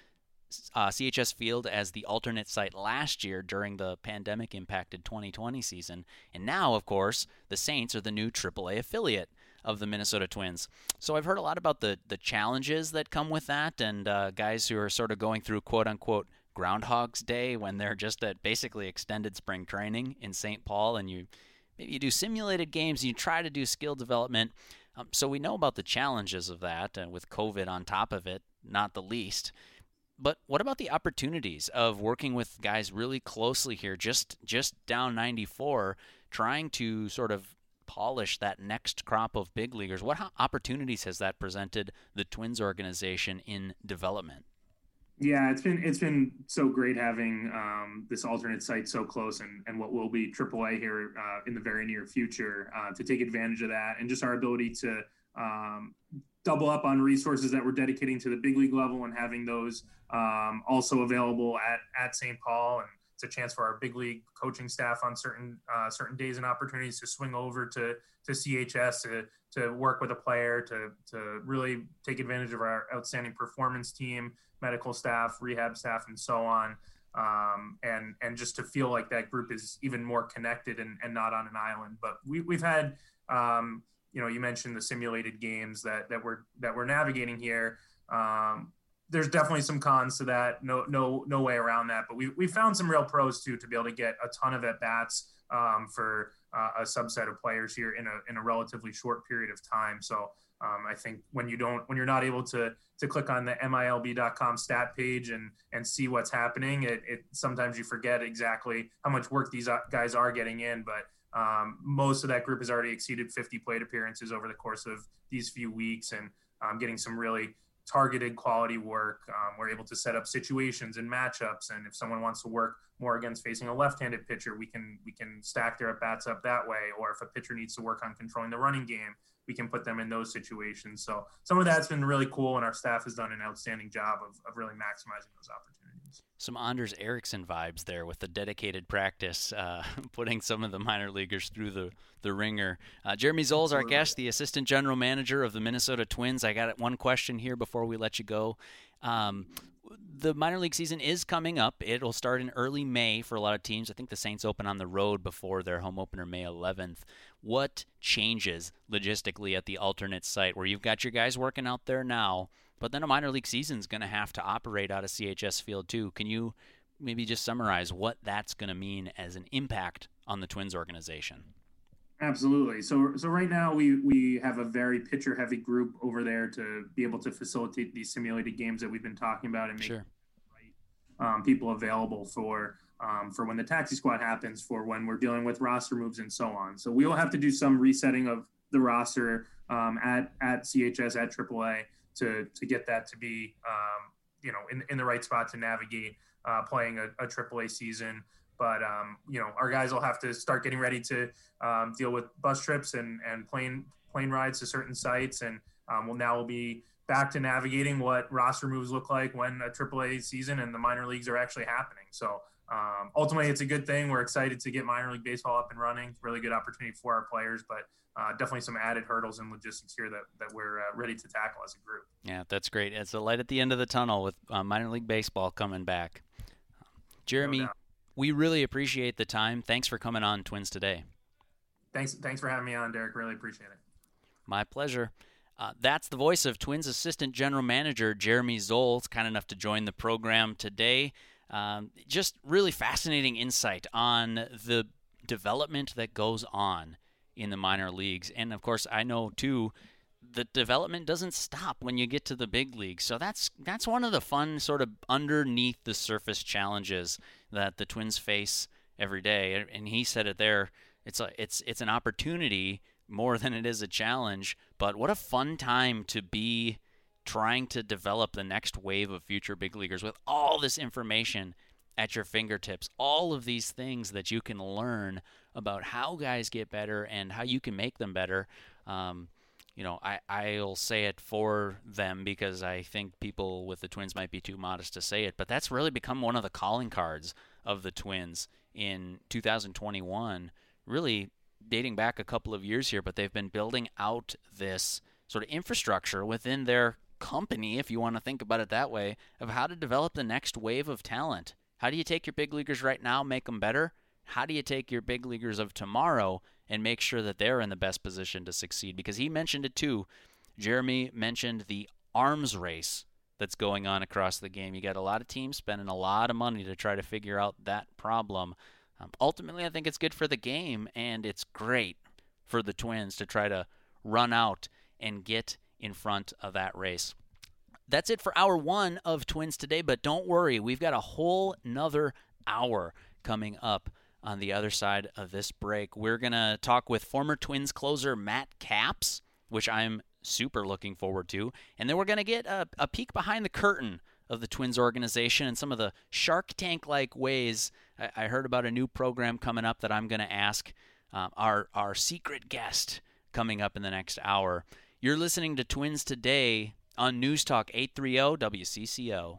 CHS Field as the alternate site last year during the pandemic-impacted 2020 season. And now, of course, the Saints are the new AAA affiliate of the Minnesota Twins. So I've heard a lot about the challenges that come with that, and guys who are sort of going through quote-unquote Groundhog's Day when they're just at basically extended spring training in St. Paul, and maybe you do simulated games and you try to do skill development. So we know about the challenges of that, and with COVID on top of it, not the least. But what about the opportunities of working with guys really closely here, just down 94, trying to sort of polish that next crop of big leaguers? What opportunities has that presented the Twins organization in development? Yeah, it's been so great having this alternate site so close, and what will be AAA here in the very near future, to take advantage of that, and just our ability to double up on resources that we're dedicating to the big league level and having those also available at St. Paul. And it's a chance for our big league coaching staff on certain days and opportunities to swing over to CHS to work with a player, to really take advantage of our outstanding performance team, medical staff, rehab staff, and so on. And just to feel like that group is even more connected and not on an island. But we've had, you mentioned the simulated games that we're navigating here. There's definitely some cons to that. No way around that. But we found some real pros too, to be able to get a ton of at bats for a subset of players here in a relatively short period of time. So I think when you're not able to click on the MILB.com stat page and see what's happening, it sometimes you forget exactly how much work these guys are getting in. But most of that group has already exceeded 50 plate appearances over the course of these few weeks, and getting some really targeted quality work. We're able to set up situations and matchups, and if someone wants to work more against facing a left-handed pitcher, we can stack their at-bats up that way. Or if a pitcher needs to work on controlling the running game, we can put them in those situations. So some of that's been really cool, and our staff has done an outstanding job of really maximizing those opportunities. Some Anders Ericsson vibes there with the dedicated practice, putting some of the minor leaguers through the ringer. Jeremy Zoll's our guest, the assistant general manager of the Minnesota Twins. I got one question here before we let you go. The minor league season is coming up. It'll start in early May for a lot of teams. I think the Saints open on the road before their home opener May 11th. What changes logistically at the alternate site where you've got your guys working out there now, but then a minor league season is going to have to operate out of CHS Field too? Can you maybe just summarize what that's going to mean as an impact on the Twins organization? Absolutely. So right now we have a very pitcher heavy group over there to be able to facilitate these simulated games that we've been talking about and make people available for when the taxi squad happens, for when we're dealing with roster moves and so on. So we will have to do some resetting of the roster at CHS, at AAA to get that to be in the right spot to navigate playing a AAA season. But, our guys will have to start getting ready to deal with bus trips and plane rides to certain sites. And we'll be back to navigating what roster moves look like when a AAA season and the minor leagues are actually happening. So ultimately, it's a good thing. We're excited to get minor league baseball up and running. Really good opportunity for our players, but definitely some added hurdles and logistics here that we're ready to tackle as a group. Yeah, that's great. It's a light at the end of the tunnel with minor league baseball coming back. Jeremy, we really appreciate the time. Thanks for coming on Twins Today. Thanks for having me on, Derek. Really appreciate it. My pleasure. That's the voice of Twins Assistant General Manager Jeremy Zoll, kind enough to join the program today. Just really fascinating insight on the development that goes on in the minor leagues. And, of course, I know, too, the development doesn't stop when you get to the big leagues. So that's one of the fun sort of underneath-the-surface challenges that the Twins face every day. And he said it there. It's an opportunity more than it is a challenge. But what a fun time to be trying to develop the next wave of future big leaguers with all this information at your fingertips, all of these things that you can learn about how guys get better and how you can make them better. I'll say it for them because I think people with the Twins might be too modest to say it, but that's really become one of the calling cards of the Twins in 2021, really dating back a couple of years here, but they've been building out this sort of infrastructure within their company, if you want to think about it that way, of how to develop the next wave of talent. How do you take your big leaguers right now, make them better? How do you take your big leaguers of tomorrow and make sure that they're in the best position to succeed? Because he mentioned it too. Jeremy mentioned the arms race that's going on across the game. You got a lot of teams spending a lot of money to try to figure out that problem. Ultimately, I think it's good for the game, and it's great for the Twins to try to run out and get in front of that race. That's it for hour one of Twins Today, but don't worry, we've got a whole nother hour coming up on the other side of this break. We're going to talk with former Twins closer Matt Capps, which I'm super looking forward to, and then we're going to get a peek behind the curtain of the Twins organization and some of the Shark Tank-like ways. I heard about a new program coming up that I'm going to ask our secret guest coming up in the next hour. You're listening to Twins Today on News Talk 830 WCCO.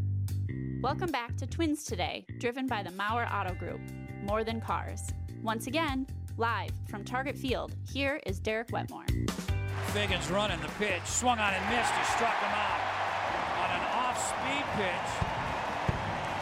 Welcome back to Twins Today, driven by the Maurer Auto Group. More than cars. Once again, live from Target Field, here is Derek Wetmore. Figgins running the pitch, swung on and missed. He struck him out on an off-speed pitch.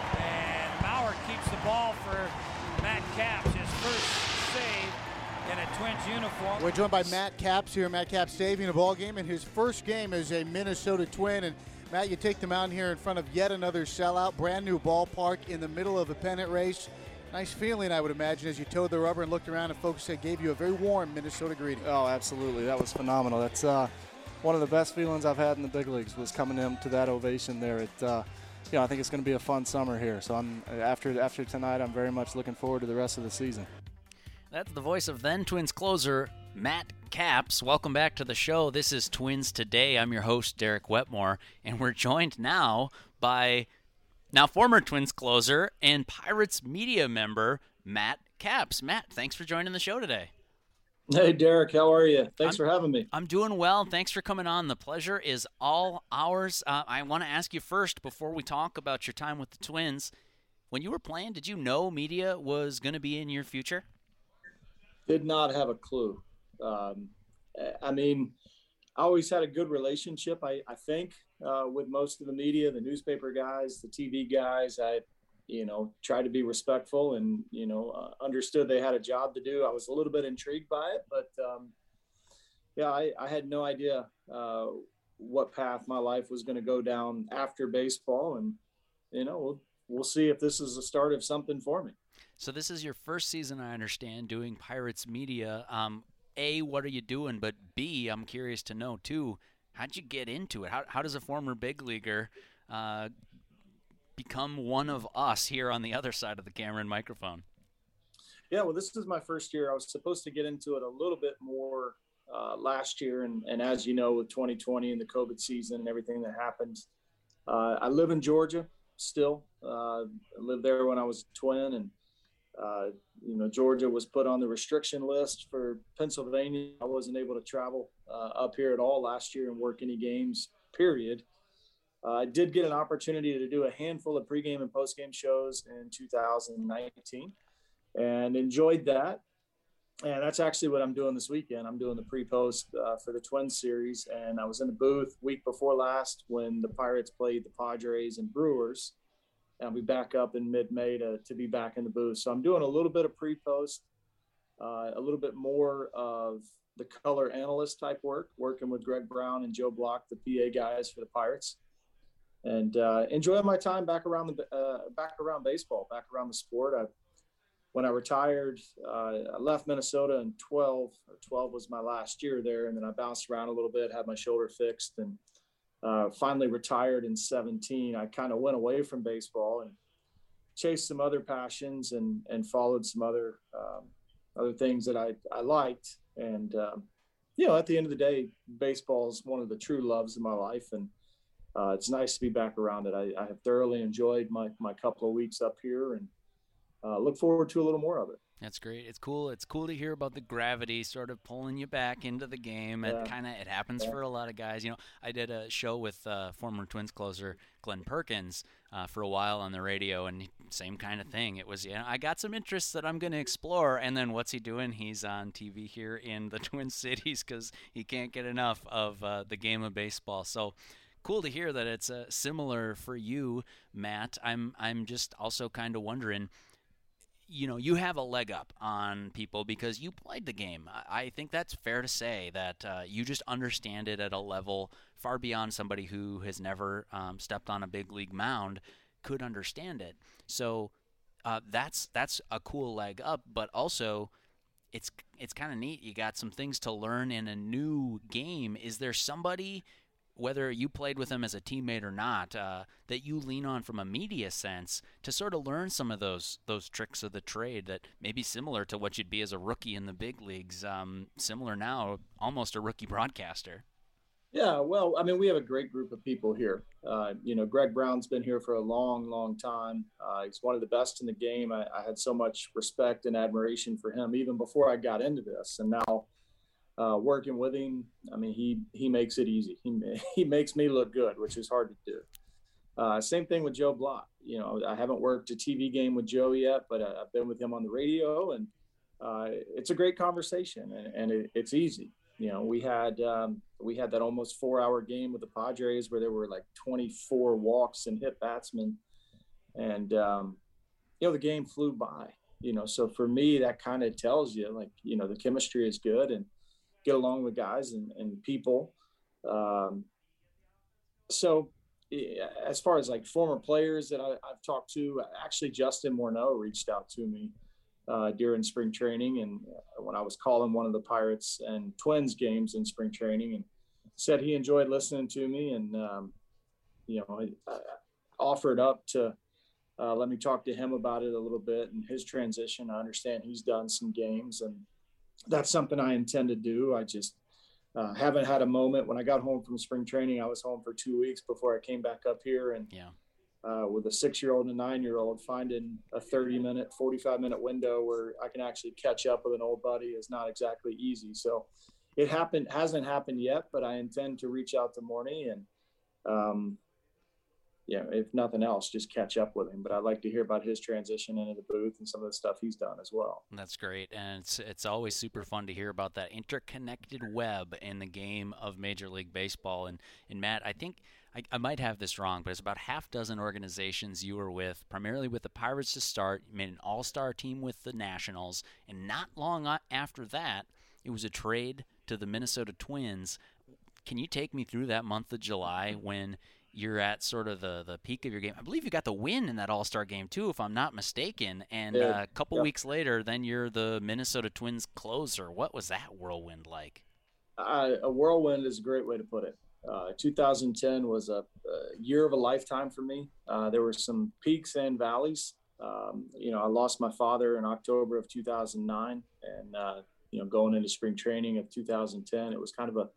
And Maurer keeps the ball for Matt Capps, his first save in a Twins uniform. We're joined by Matt Capps here. Matt Capps saving a ball game in his first game as a Minnesota Twin. And Matt, you take them out here in front of yet another sellout, brand new ballpark in the middle of a pennant race. Nice feeling, I would imagine, as you towed the rubber and looked around and folks said gave you a very warm Minnesota greeting. Oh, absolutely. That was phenomenal. That's one of the best feelings I've had in the big leagues was coming into that ovation there. I think it's going to be a fun summer here. So after tonight, I'm very much looking forward to the rest of the season. That's the voice of then Twins closer Matt Capps. Welcome back to the show. This is Twins Today. I'm your host, Derek Wetmore, and we're joined now by former Twins closer and Pirates media member Matt Capps. Matt, thanks for joining the show today. Hey, Derek, how are you? Thanks for having me. I'm doing well. Thanks for coming on. The pleasure is all ours. I want to ask you first, before we talk about your time with the Twins, when you were playing, did you know media was going to be in your future? Did not have a clue. I always had a good relationship, I think, with most of the media, the newspaper guys, the TV guys. I tried to be respectful and, understood they had a job to do. I was a little bit intrigued by it, but I had no idea what path my life was going to go down after baseball. And, we'll see if this is the start of something for me. So this is your first season, I understand, doing Pirates media. A, what are you doing? But B, I'm curious to know, too, how'd you get into it? How does a former big leaguer become one of us here on the other side of the camera and microphone? Yeah, well, this is my first year. I was supposed to get into it a little bit more last year. And as you know, with 2020 and the COVID season and everything that happened, I live in Georgia still. I lived there when I was a Twin, and Georgia was put on the restriction list for Pennsylvania. I wasn't able to travel up here at all last year and work any games, period. I did get an opportunity to do a handful of pregame and postgame shows in 2019 and enjoyed that. And that's actually what I'm doing this weekend. I'm doing the pre-post for the Twins series. And I was in the booth week before last when the Pirates played the Padres and Brewers. And I'll be back up in mid-May to be back in the booth. So I'm doing a little bit of pre-post, a little bit more of the color analyst type work, working with Greg Brown and Joe Block, the PA guys for the Pirates. and enjoying my time back around baseball, back around the sport. When I retired, I left Minnesota in 12. 12 was my last year there, and then I bounced around a little bit, had my shoulder fixed, and finally retired in 17. I kind of went away from baseball and chased some other passions and followed some other things that I liked. And at the end of the day, baseball is one of the true loves of my life, and it's nice to be back around it. I have thoroughly enjoyed my couple of weeks up here, and look forward to a little more of it. That's great. It's cool. It's cool to hear about the gravity sort of pulling you back into the game. Yeah. It happens for a lot of guys. I did a show with former Twins closer Glenn Perkins for a while on the radio, and same kind of thing. It was, I got some interests that I'm going to explore, and then what's he doing? He's on TV here in the Twin Cities because he can't get enough of the game of baseball. So cool to hear that it's similar for you, Matt. I'm just also kind of wondering, you have a leg up on people because you played the game. I think that's fair to say that you just understand it at a level far beyond somebody who has never stepped on a big league mound could understand it. So that's a cool leg up, but also it's kind of neat. You got some things to learn in a new game. Is there somebody, whether you played with them as a teammate or not, that you lean on from a media sense to sort of learn some of those tricks of the trade that may be similar to what you'd be as a rookie in the big leagues, similar now, almost a rookie broadcaster? Yeah, well, I mean, we have a great group of people here. Greg Brown's been here for a long, long time. He's one of the best in the game. I had so much respect and admiration for him even before I got into this. And now working with him, I mean, he makes it easy. He makes me look good, which is hard to do. Same thing with Joe Blott. I haven't worked a TV game with Joe yet, but I've been with him on the radio, and it's a great conversation, and it's easy. We had that almost 4-hour game with the Padres where there were like 24 walks and hit batsmen, and the game flew by. So for me, that kind of tells you, the chemistry is good and get along with guys and people. So as far as like former players that I've talked to, actually Justin Morneau reached out to me during spring training, and when I was calling one of the Pirates and Twins games in spring training, and said he enjoyed listening to me, and I offered up to let me talk to him about it a little bit and his transition. I understand he's done some games, and that's something I intend to do. I just haven't had a moment. When I got home from spring training, I was home for 2 weeks before I came back up here, and with a 6-year-old and a 9-year-old, finding a 30-minute, 45-minute window where I can actually catch up with an old buddy is not exactly easy. So it hasn't happened yet, but I intend to reach out to Morney and, if nothing else, just catch up with him. But I'd like to hear about his transition into the booth and some of the stuff he's done as well. That's great. And it's always super fun to hear about that interconnected web in the game of Major League Baseball. And Matt, I think I might have this wrong, but it's about half dozen organizations you were with, primarily with the Pirates to start. You made an all-star team with the Nationals, and not long after that, it was a trade to the Minnesota Twins. Can you take me through that month of July when you're at sort of the peak of your game? I believe you got the win in that all-star game too, if I'm not mistaken. And a couple weeks later, then you're the Minnesota Twins closer. What was that whirlwind like? A whirlwind is a great way to put it. 2010 was a year of a lifetime for me. There were some peaks and valleys. I lost my father in October of 2009, and going into spring training of 2010, it was kind of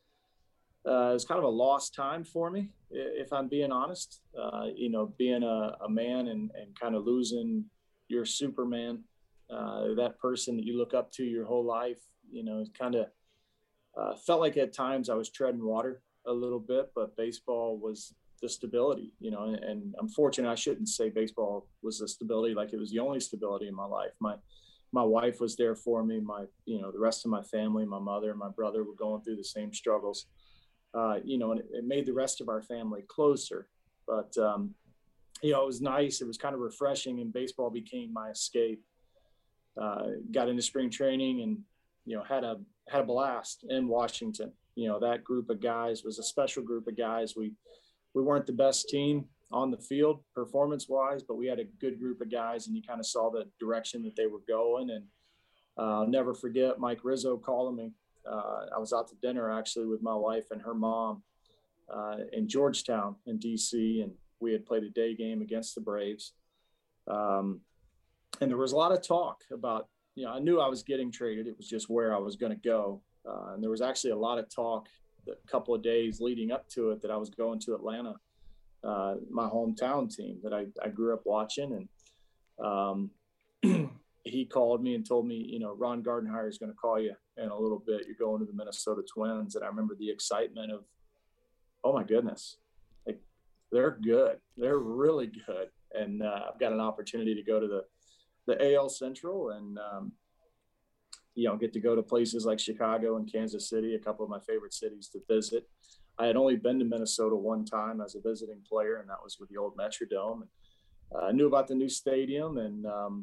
a lost time for me, if I'm being honest. Being a man and kind of losing your Superman, that person that you look up to your whole life, it kind of felt like at times I was treading water a little bit, but baseball was the stability, and I'm fortunate. I shouldn't say baseball was the stability, like it was the only stability in my life. My wife was there for me. The rest of my family, my mother and my brother were going through the same struggles. And it made the rest of our family closer. But, it was nice. It was kind of refreshing, and baseball became my escape. Got into spring training and, had a blast in Washington. That group of guys was a special group of guys. We we weren't the best team on the field performance-wise, but we had a good group of guys, and you kind of saw the direction that they were going. And I'll never forget Mike Rizzo calling me. I was out to dinner actually with my wife and her mom in Georgetown in DC, and we had played a day game against the Braves. And there was a lot of talk about, I knew I was getting traded. It was just where I was going to go. And there was actually a lot of talk the couple of days leading up to it that I was going to Atlanta, my hometown team that I grew up watching. And he called me and told me, Ron Gardenhire is going to call you in a little bit. You're going to the Minnesota Twins. And I remember the excitement of, oh my goodness, like they're good. They're really good. And I've got an opportunity to go to the AL Central and, get to go to places like Chicago and Kansas City, a couple of my favorite cities to visit. I had only been to Minnesota one time as a visiting player, and that was with the old Metrodome. And I knew about the new stadium and,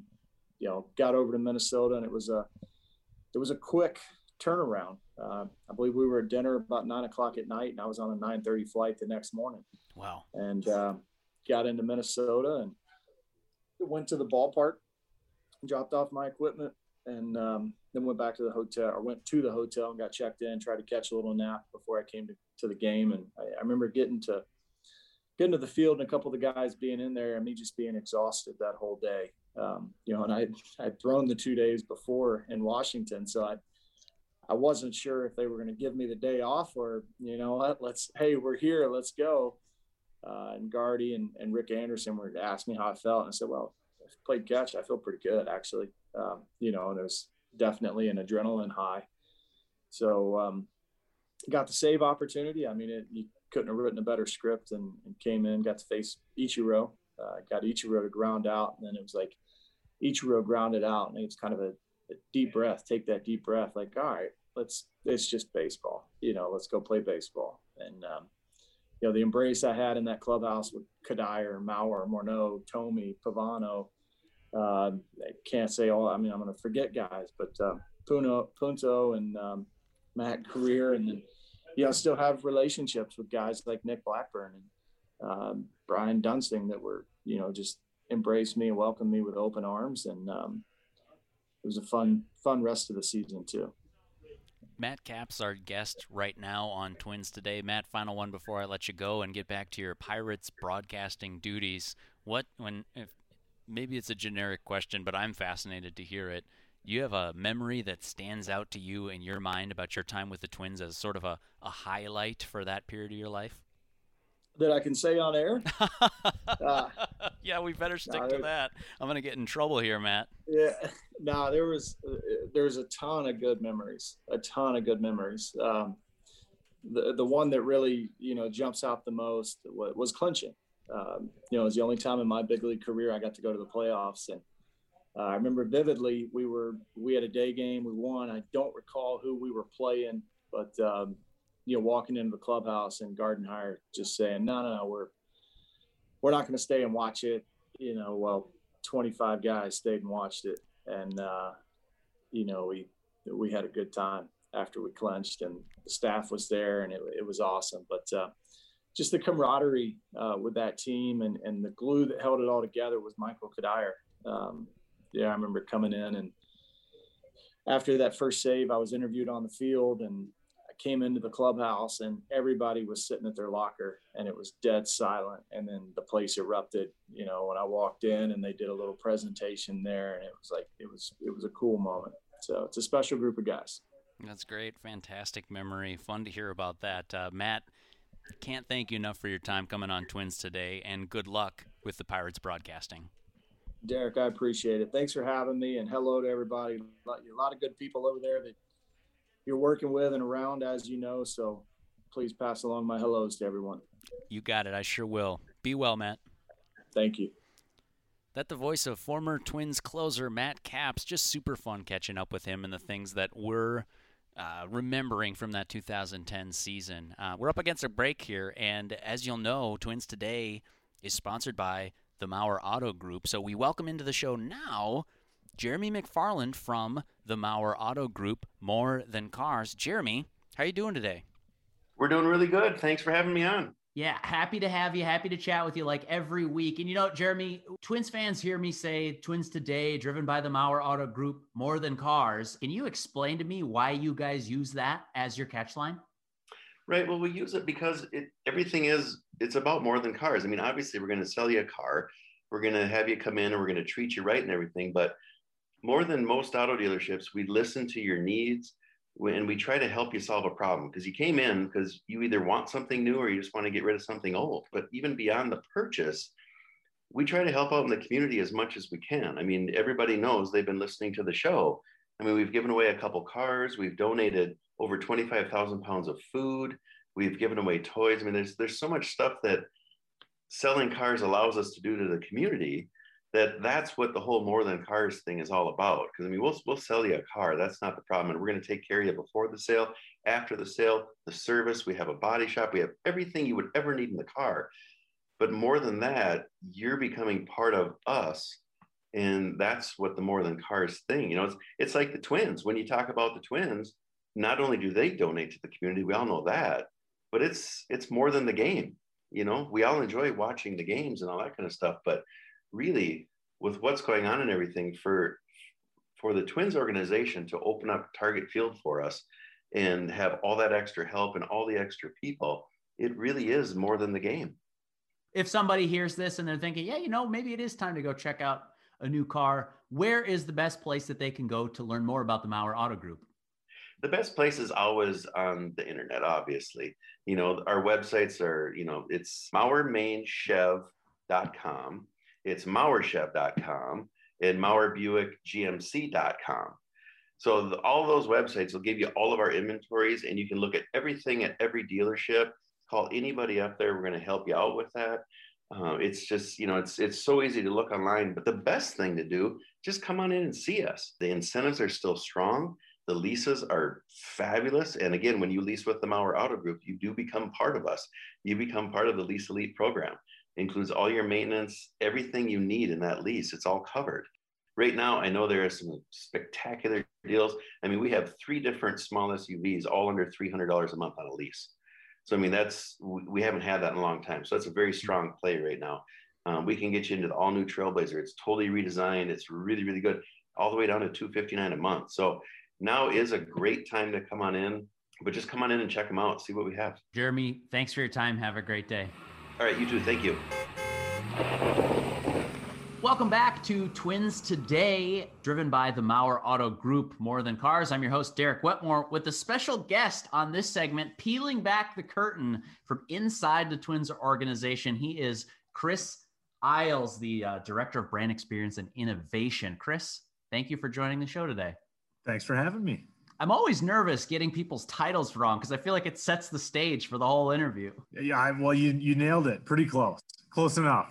got over to Minnesota, and it was a quick turnaround. I believe we were at dinner about 9:00 at night, and I was on a 9:30 flight the next morning. Wow. And got into Minnesota and went to the ballpark, dropped off my equipment, and then went back to the hotel, or went to the hotel and got checked in, tried to catch a little nap before I came to the game. And I remember getting to the field and a couple of the guys being in there and me just being exhausted that whole day. And I'd thrown the 2 days before in Washington. So I wasn't sure if they were going to give me the day off or, hey, we're here, let's go. And Gardy and Rick Anderson were asking me how I felt. And I said, well, I played catch. I feel pretty good, actually. And there's definitely an adrenaline high. So got the save opportunity. I mean, you couldn't have written a better script and came in, got to face Ichiro. Got Ichiro to ground out. And then it was like Ichiro grounded out. And it's kind of a deep breath. Take that deep breath. Like, all right, it's just baseball. Let's go play baseball. And, the embrace I had in that clubhouse with Kadire, Mauer, Morneau, Tomey, Pavano. I can't say all. I mean, I'm going to forget guys, but Punto and Matt Career, and then still have relationships with guys like Nick Blackburn and Brian Dunsting that were just embraced me and welcomed me with open arms, and it was a fun rest of the season too. Matt Capps, our guest right now on Twins Today. Matt, final one before I let you go and get back to your Pirates broadcasting duties. Maybe it's a generic question, but I'm fascinated to hear it. You have a memory that stands out to you in your mind about your time with the Twins as sort of a highlight for that period of your life? That I can say on air? Yeah, we better stick to that. I'm going to get in trouble here, Matt. Yeah, no, there was a ton of good memories. The one that really, jumps out the most was clinching. It was the only time in my big league career I got to go to the playoffs. And I remember vividly, we had a day game. We won. I don't recall who we were playing, but walking into the clubhouse and Gardenhire just saying, no, we're not going to stay and watch it. 25 guys stayed and watched it. And, we had a good time after we clinched, and the staff was there, and it was awesome. But just the camaraderie with that team and the glue that held it all together was Michael Kadire. I remember coming in, and after that first save, I was interviewed on the field, and I came into the clubhouse and everybody was sitting at their locker and it was dead silent. And then the place erupted, when I walked in and they did a little presentation there, and it was like, it was a cool moment. So it's a special group of guys. That's great. Fantastic memory. Fun to hear about that. Matt, can't thank you enough for your time coming on Twins Today, and good luck with the Pirates broadcasting. Derek, I appreciate it. Thanks for having me, and hello to everybody. A lot of good people over there that you're working with and around, as you know, so please pass along my hellos to everyone. You got it. I sure will. Be well, Matt. Thank you. That the voice of former Twins closer Matt Capps. Just super fun catching up with him and the things that we're remembering from that 2010 season. We're up against a break here, and as you'll know, Twins Today is sponsored by the Mauer Auto Group. So we welcome into the show now Jeremy McFarland from the Mauer Auto Group, More Than Cars. Jeremy, how are you doing today? We're doing really good. Thanks for having me on. Yeah, happy to have you. Happy to chat with you like every week. And you know, Jeremy, Twins fans hear me say Twins Today, driven by the Mauer Auto Group, more than cars. Can you explain to me why you guys use that as your catch line? Right. Well, we use it because it's about more than cars. I mean, obviously, we're going to sell you a car. We're going to have you come in and we're going to treat you right and everything. But more than most auto dealerships, we listen to your needs and we try to help you solve a problem, because you came in because you either want something new or you just want to get rid of something old. But even beyond the purchase, we try to help out in the community as much as we can. I mean, everybody knows they've been listening to the show. I mean, we've given away a couple cars. We've donated over 25,000 pounds of food. We've given away toys. I mean, there's so much stuff that selling cars allows us to do to the community, that's what the whole more than cars thing is all about. Because I mean, we'll sell you a car. That's not the problem. And we're going to take care of you before the sale, after the sale, the service. We have a body shop. We have everything you would ever need in the car. But more than that, you're becoming part of us. And that's what the more than cars thing, you know, it's like the Twins. When you talk about the Twins, not only do they donate to the community, we all know that, but it's more than the game. You know, we all enjoy watching the games and all that kind of stuff, but really with what's going on and everything, for the Twins organization to open up Target Field for us and have all that extra help and all the extra people, it really is more than the game. If somebody hears this and they're thinking, yeah, you know, maybe it is time to go check out a new car, where is the best place that they can go to learn more about the Mauer Auto Group? The best place is always on the internet, obviously. You know, our websites are, you know, it's MauerMainChev.com, it's MauerChev.com, and MauerBuickGMC.com. So all those websites will give you all of our inventories, and you can look at everything at every dealership. Call anybody up there. We're going to help you out with that. It's just, you know, it's so easy to look online, but the best thing to do, just come on in and see us. The incentives are still strong. The leases are fabulous. And again, when you lease with the Mauer Auto Group, you do become part of us. You become part of the Lease Elite program. It includes all your maintenance, everything you need in that lease. It's all covered. Right now, I know there are some spectacular deals. I mean, we have 3 different small SUVs, all under $300 a month on a lease. So, I mean, we haven't had that in a long time. So that's a very strong play right now. We can get you into the all new Trailblazer. It's totally redesigned. It's really, really good, all the way down to $259 a month. So now is a great time to come on in, but just come on in and check them out, see what we have. Jeremy, thanks for your time. Have a great day. All right, you too. Thank you. Welcome back to Twins Today, driven by the Mauer Auto Group, more than cars. I'm your host, Derek Wetmore, with a special guest on this segment, peeling back the curtain from inside the Twins organization. He is Chris Isles, the Director of Brand Experience and Innovation. Chris, thank you for joining the show today. Thanks for having me. I'm always nervous getting people's titles wrong because I feel like it sets the stage for the whole interview. Yeah, well, you nailed it. Pretty close. Close enough.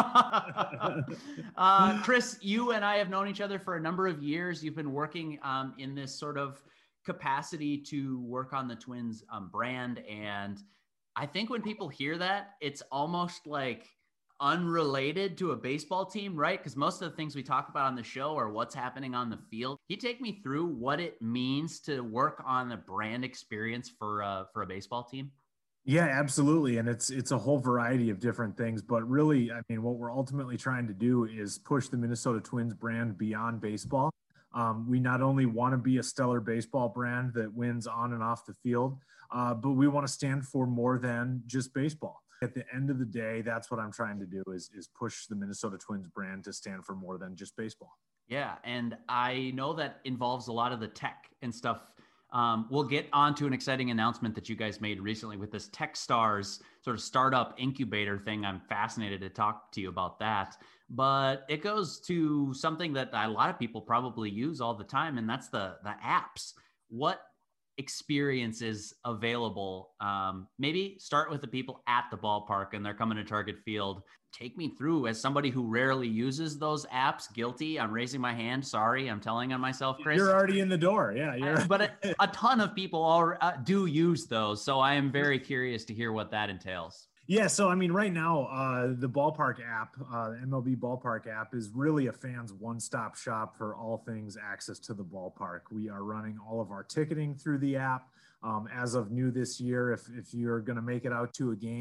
Chris, you and I have known each other for a number of years. You've been working in this sort of capacity to work on the Twins brand. And I think when people hear that, it's almost like unrelated to a baseball team, right? Because most of the things we talk about on the show are what's happening on the field. Can you take me through what it means to work on the brand experience for a baseball team? Yeah, absolutely. And it's a whole variety of different things, but really, I mean, what we're ultimately trying to do is push the Minnesota Twins brand beyond baseball. We not only want to be a stellar baseball brand that wins on and off the field, but we want to stand for more than just baseball. At the end of the day, that's what I'm trying to do is push the Minnesota Twins brand to stand for more than just baseball. Yeah, and I know that involves a lot of the tech and stuff. We'll get on to an exciting announcement that you guys made recently with this TechStars sort of startup incubator thing. I'm fascinated to talk to you about that. But it goes to something that a lot of people probably use all the time, and that's the apps. What experience is available? Maybe start with the people at the ballpark and they're coming to Target Field. Take me through, as somebody who rarely uses those apps. Guilty. I'm raising my hand. Sorry. I'm telling on myself, Chris. You're already in the door. Yeah. But a ton of people do use those. So I am very curious to hear what that entails. Yeah, so I mean, right now, the Ballpark app, the MLB Ballpark app, is really a fan's one-stop shop for all things access to the ballpark. We are running all of our ticketing through the app. As of new this year, if you're going to make it out to a game,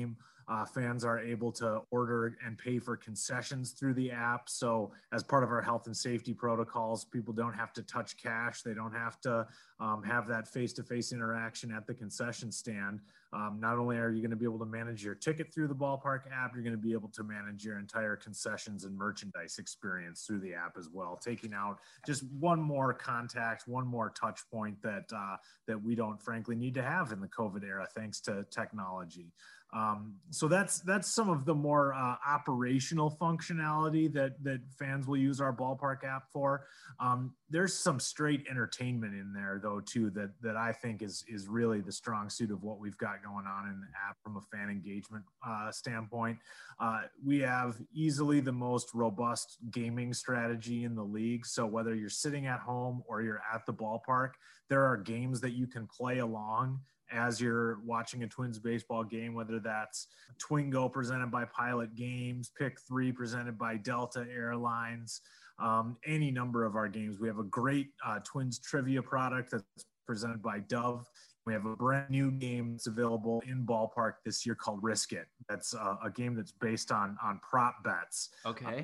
Fans are able to order and pay for concessions through the app. So as part of our health and safety protocols, people don't have to touch cash. They don't have to have that face-to-face interaction at the concession stand. Not only are you going to be able to manage your ticket through the ballpark app, you're going to be able to manage your entire concessions and merchandise experience through the app as well, taking out just one more contact, one more touch point that we don't frankly need to have in the COVID era, thanks to technology. So that's some of the more operational functionality that fans will use our ballpark app for. There's some straight entertainment in there though too that I think is really the strong suit of what we've got going on in the app from a fan engagement standpoint. We have easily the most robust gaming strategy in the league. So whether you're sitting at home or you're at the ballpark, there are games that you can play along as you're watching a Twins baseball game, whether that's Twingo presented by Pilot Games, Pick 3 presented by Delta Airlines, any number of our games. We have a great Twins trivia product that's presented by Dove. We have a brand new game that's available in ballpark this year called Risk It. That's a game that's based on prop bets. Okay.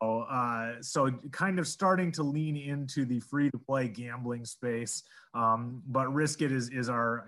So kind of starting to lean into the free-to-play gambling space, but Risk It is our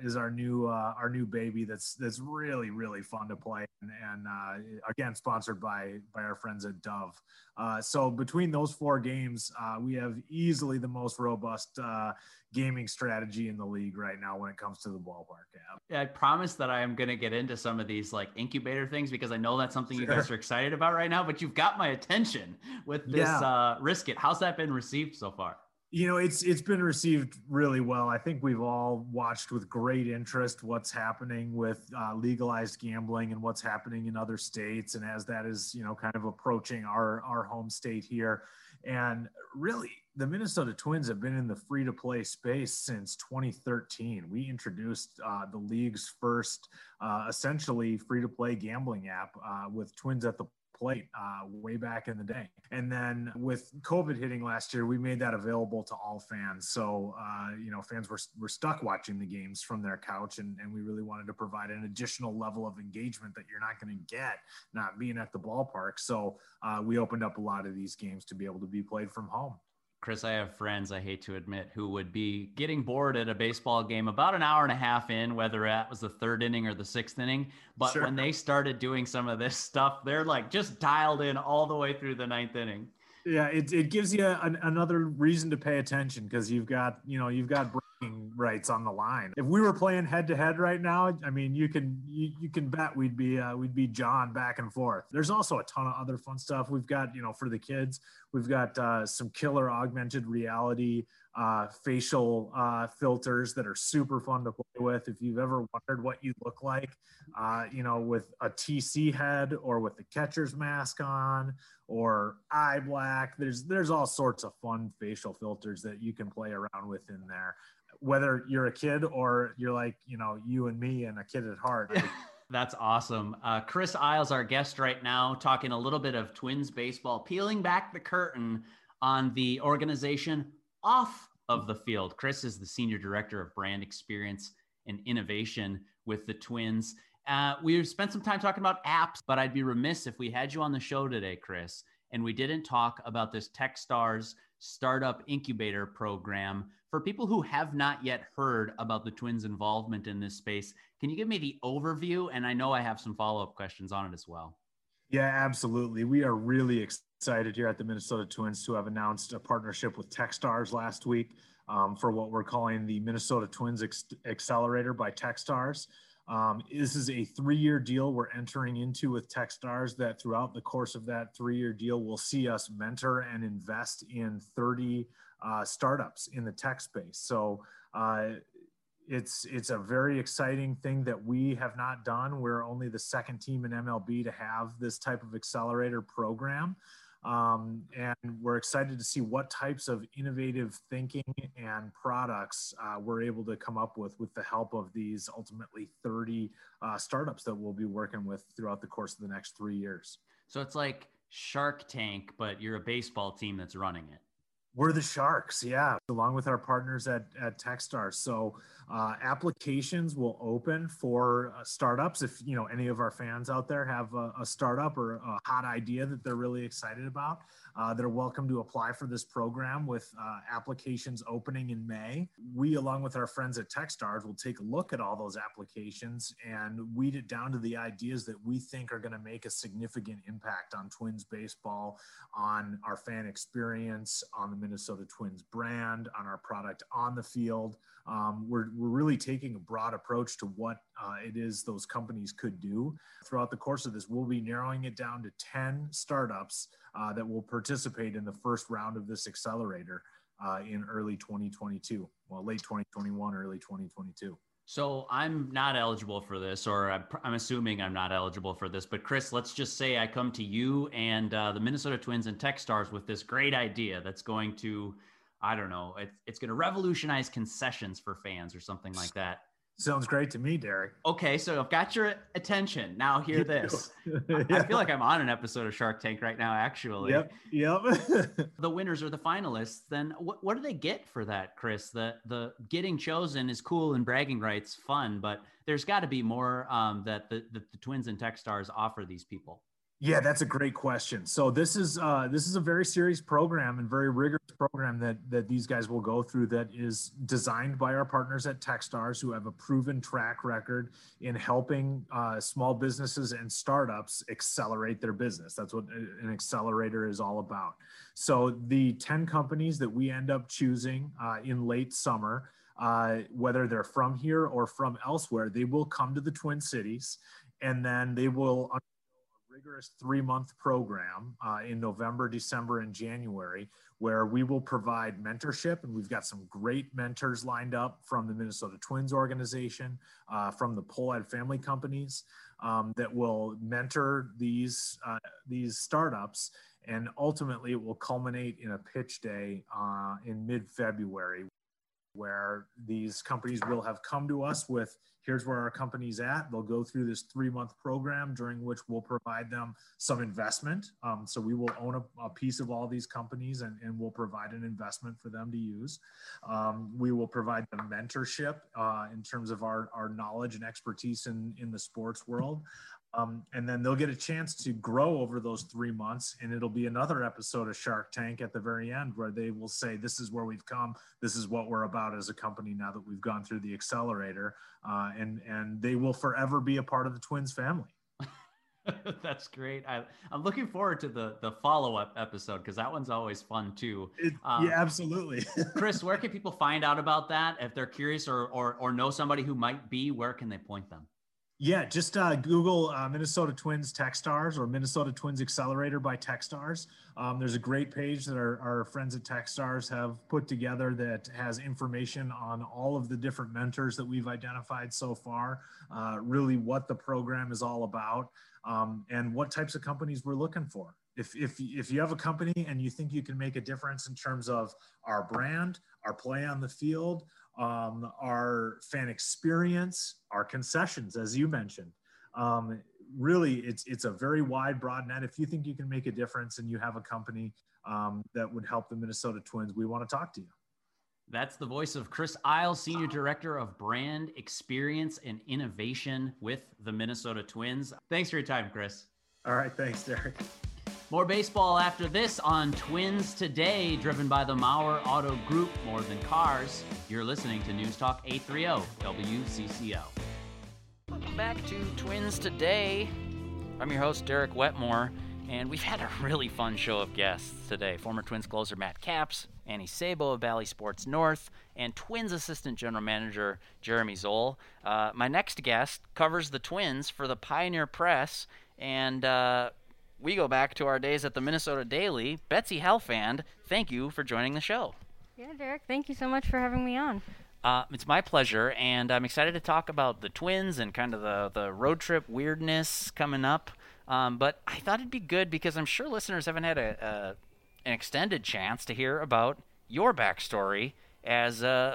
new baby that's really, really fun to play, and again sponsored by our friends at Dove. So between those 4 games, we have easily the most robust gaming strategy in the league right now when it comes to the ballpark app. Yeah, I promise that I am going to get into some of these like incubator things because I know that's something you guys are excited about right now, but you've got my attention with this Risk It. How's that been received so far? You know, it's been received really well. I think we've all watched with great interest what's happening with legalized gambling and what's happening in other states. And as that is, kind of approaching our home state here. And really, the Minnesota Twins have been in the free-to-play space since 2013. We introduced the league's first essentially free-to-play gambling app with Twins at the Plate way back in the day. And then with COVID hitting last year, we made that available to all fans. So, fans were stuck watching the games from their couch, and we really wanted to provide an additional level of engagement that you're not going to get not being at the ballpark. So we opened up a lot of these games to be able to be played from home. Chris, I have friends, I hate to admit, who would be getting bored at a baseball game about an hour and a half in, whether that was the 3rd inning or the 6th inning. But when they started doing some of this stuff, they're like just dialed in all the way through the 9th inning. Yeah, it gives you another reason to pay attention because you've got bragging rights on the line. If we were playing head to head right now, I mean, you can bet we'd be John back and forth. There's also a ton of other fun stuff. We've got, for the kids, we've got some killer augmented reality facial filters that are super fun to play with. If you've ever wondered what you look like, with a TC head or with the catcher's mask on or eye black, there's all sorts of fun facial filters that you can play around with in there. Whether you're a kid or you're like, you and me and a kid at heart. That's awesome. Chris Isles, our guest right now, talking a little bit of Twins baseball, peeling back the curtain on the organization off of the field. Chris is the Senior Director of Brand Experience and Innovation with the Twins. We've spent some time talking about apps, but I'd be remiss if we had you on the show today, Chris, and we didn't talk about this Techstars Startup Incubator program. For people who have not yet heard about the Twins' involvement in this space, can you give me the overview? And I know I have some follow-up questions on it as well. Yeah, absolutely. We are really excited here at the Minnesota Twins to have announced a partnership with Techstars last week for what we're calling the Minnesota Twins Accelerator by Techstars. This is a 3-year deal we're entering into with Techstars that throughout the course of that 3-year deal will see us mentor and invest in 30 startups in the tech space. So it's a very exciting thing that we have not done. We're only the 2nd team in MLB to have this type of accelerator program. And we're excited to see what types of innovative thinking and products we're able to come up with the help of these ultimately 30 startups that we'll be working with throughout the course of the next 3 years. So it's like Shark Tank, but you're a baseball team that's running it. We're the Sharks, yeah, along with our partners at Techstars. So applications will open for startups. If any of our fans out there have a startup or a hot idea that they're really excited about, they're welcome to apply for this program with applications opening in May. We, along with our friends at Techstars, will take a look at all those applications and weed it down to the ideas that we think are going to make a significant impact on Twins baseball, on our fan experience, on the Minnesota Twins brand, on our product on the field. We're really taking a broad approach to what it is those companies could do. Throughout the course of this, we'll be narrowing it down to 10 startups that will participate in the first round of this accelerator in early 2022. Well, late 2021, early 2022. So I'm not eligible for this, or I'm assuming I'm not eligible for this. But Chris, let's just say I come to you and the Minnesota Twins and Techstars with this great idea that's going to, I don't know, it's going to revolutionize concessions for fans or something like that. Sounds great to me, Derek. Okay, so I've got your attention. Now hear this. I feel like I'm on an episode of Shark Tank right now, actually. Yep. The winners or the finalists, then what do they get for that, Chris? The getting chosen is cool and bragging rights fun, but there's got to be more that the Twins and Techstars offer these people. Yeah, that's a great question. So this is a very serious program and very rigorous program that these guys will go through, that is designed by our partners at Techstars, who have a proven track record in helping small businesses and startups accelerate their business. That's what an accelerator is all about. So the 10 companies that we end up choosing in late summer, whether they're from here or from elsewhere, they will come to the Twin Cities, and then they will rigorous 3-month program in November, December, and January, where we will provide mentorship. And we've got some great mentors lined up from the Minnesota Twins organization, from the Pohlad family companies, that will mentor these startups. And ultimately it will culminate in a pitch day in mid-February, where these companies will have come to us with, here's where our company's at. They'll go through this 3-month program, during which we'll provide them some investment. So we will own a piece of all these companies, and we'll provide an investment for them to use. We will provide them mentorship in terms of our knowledge and expertise in the sports world. And then they'll get a chance to grow over those 3 months, and it'll be another episode of Shark Tank at the very end, where they will say, this is where we've come. This is what we're about as a company now that we've gone through the accelerator, and they will forever be a part of the Twins family. That's great. I'm looking forward to the follow-up episode, because that one's always fun too. Yeah, absolutely. Chris, where can people find out about that? If they're curious or know somebody who might be, where can they point them? Yeah, just Google Minnesota Twins Techstars or Minnesota Twins Accelerator by Techstars. There's a great page that our friends at Techstars have put together that has information on all of the different mentors that we've identified so far, really what the program is all about, and what types of companies we're looking for. If you have a company and you think you can make a difference in terms of our brand, our play on the field, our fan experience, our concessions, as you mentioned, really it's a very wide, broad net. If you think you can make a difference and you have a company that would help the Minnesota Twins, we want to talk to you. That's the voice of Chris Isles, Senior Director of Brand Experience and Innovation with the Minnesota Twins. Thanks for your time, Chris. All right. Thanks, Derek. More baseball after this on Twins Today, driven by the Maurer Auto Group, more than cars. You're listening to News Talk 830 WCCO. Welcome back to Twins Today. I'm your host, Derek Wetmore, and we've had a really fun show of guests today. Former Twins closer Matt Capps, Annie Sabo of Valley Sports North, and Twins Assistant General Manager Jeremy Zoll. My next guest covers the Twins for the Pioneer Press, and we go back to our days at the Minnesota Daily. Betsy Helfand, thank you for joining the show. Yeah, Derek, thank you so much for having me on. It's my pleasure, and I'm excited to talk about the Twins and kind of the road trip weirdness coming up. But I thought it'd be good because I'm sure listeners haven't had an extended chance to hear about your backstory as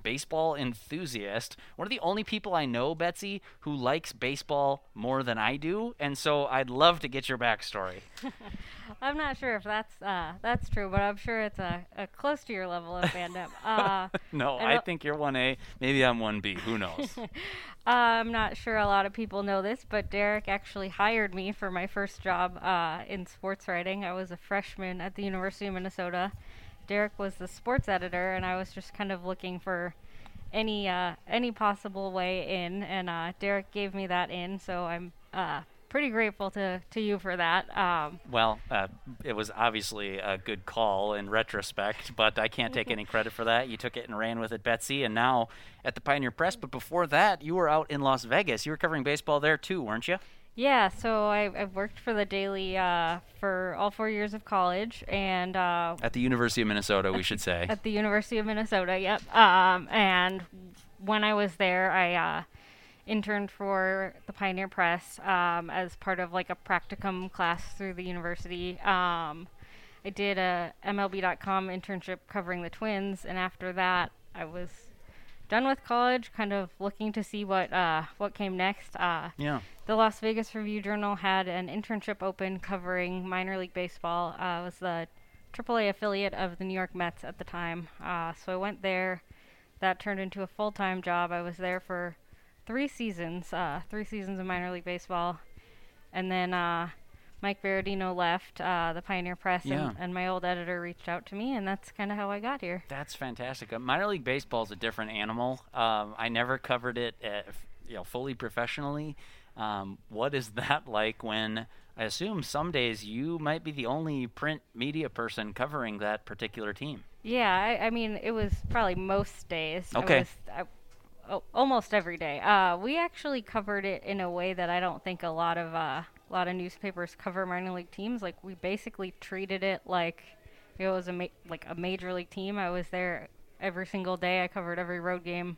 baseball enthusiast, one of the only people I know, Betsy, who likes baseball more than I do, and so I'd love to get your backstory. I'm not sure if that's true, but I'm sure it's a close to your level of fandom. No, I think you're 1A. Maybe I'm 1B. Who knows? I'm not sure a lot of people know this, but Derek actually hired me for my first job in sports writing. I was a freshman at the University of Minnesota. Derek was the sports editor, and I was just kind of looking for any possible way in, and Derek gave me that in, so I'm pretty grateful to you for that. Well, it was obviously a good call in retrospect, but I can't take any credit for that. You took it and ran with it, Betsy, and now at the Pioneer Press. But before that, you were out in Las Vegas. You were covering baseball there too, weren't you? Yeah, so I've worked for the Daily for all 4 years of college, and at the University of Minnesota, we should say. At the University of Minnesota, yep. And when I was there, I interned for the Pioneer Press as part of like a practicum class through the university. I did a MLB.com internship covering the Twins, and after that, I was done with college, kind of looking to see what came next. Yeah. The Las Vegas Review-Journal had an internship open covering minor league baseball. It was the AAA affiliate of the New York Mets at the time. So I went there. That turned into a full-time job. I was there for 3 seasons of minor league baseball. And then Mike Berardino left the Pioneer Press, and my old editor reached out to me, and that's kind of how I got here. That's fantastic. Minor league baseball is a different animal. I never covered it fully professionally. What is that like when I assume some days you might be the only print media person covering that particular team? Yeah, I mean, it was probably most days. Okay. Almost every day. We actually covered it in a way that I don't think a lot of newspapers cover minor league teams. Like, we basically treated it like it was a major league team. I was there every single day. I covered every road game.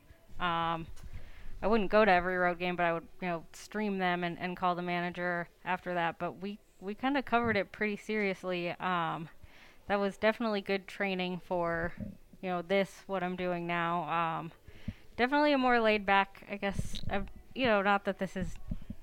I wouldn't go to every road game, but I would, stream them and call the manager after that. But we kind of covered it pretty seriously. That was definitely good training for, what I'm doing now. Definitely a more laid back, I guess, not that this is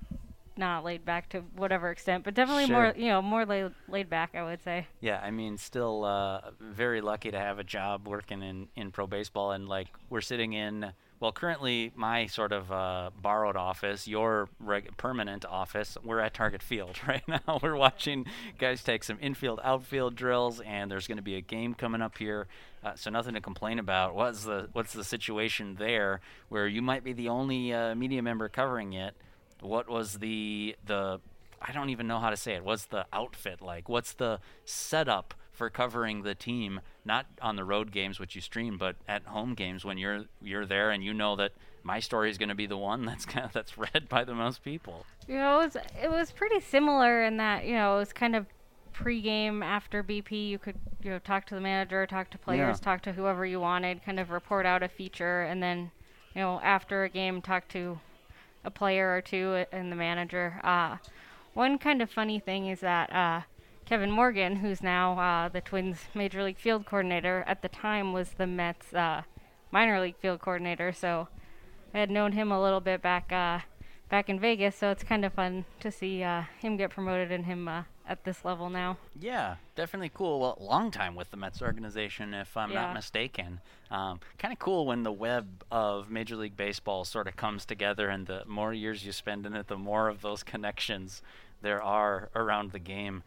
not laid back to whatever extent, but definitely Sure. more laid back, I would say. Yeah, I mean, still very lucky to have a job working in pro baseball, and like we're sitting in, currently my sort of borrowed office, your permanent office. We're at Target Field right now. We're watching guys take some infield, outfield drills, and there's going to be a game coming up here. So nothing to complain about. What's the situation there where you might be the only media member covering it? What was the I don't even know how to say it. What's the outfit like? What's the setup for covering the team, not on the road games which you stream, but at home games when you're there and you know that my story is going to be the one that's read by the most people? It was pretty similar in that, it was kind of pre-game after BP. You could talk to the manager, talk to players, talk to whoever you wanted, kind of report out a feature, and then after a game talk to a player or two and the manager. One kind of funny thing is that Kevin Morgan, who's now the Twins Major League Field Coordinator, at the time was the Mets Minor League Field Coordinator, so I had known him a little bit back in Vegas, so it's kind of fun to see him get promoted and him at this level now. Yeah, definitely cool. Well, long time with the Mets organization, if I'm not mistaken. Kind of cool when the web of Major League Baseball sort of comes together, and the more years you spend in it, the more of those connections there are around the game.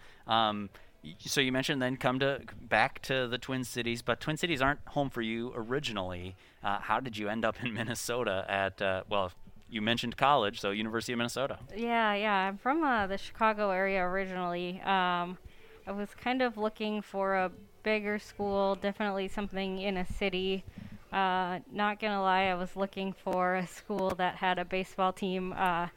So you mentioned then back to the Twin Cities, but Twin Cities aren't home for you originally. How did you end up in Minnesota at, you mentioned college, so University of Minnesota. Yeah. I'm from the Chicago area originally. I was kind of looking for a bigger school, definitely something in a city. Not gonna lie, I was looking for a school that had a baseball team,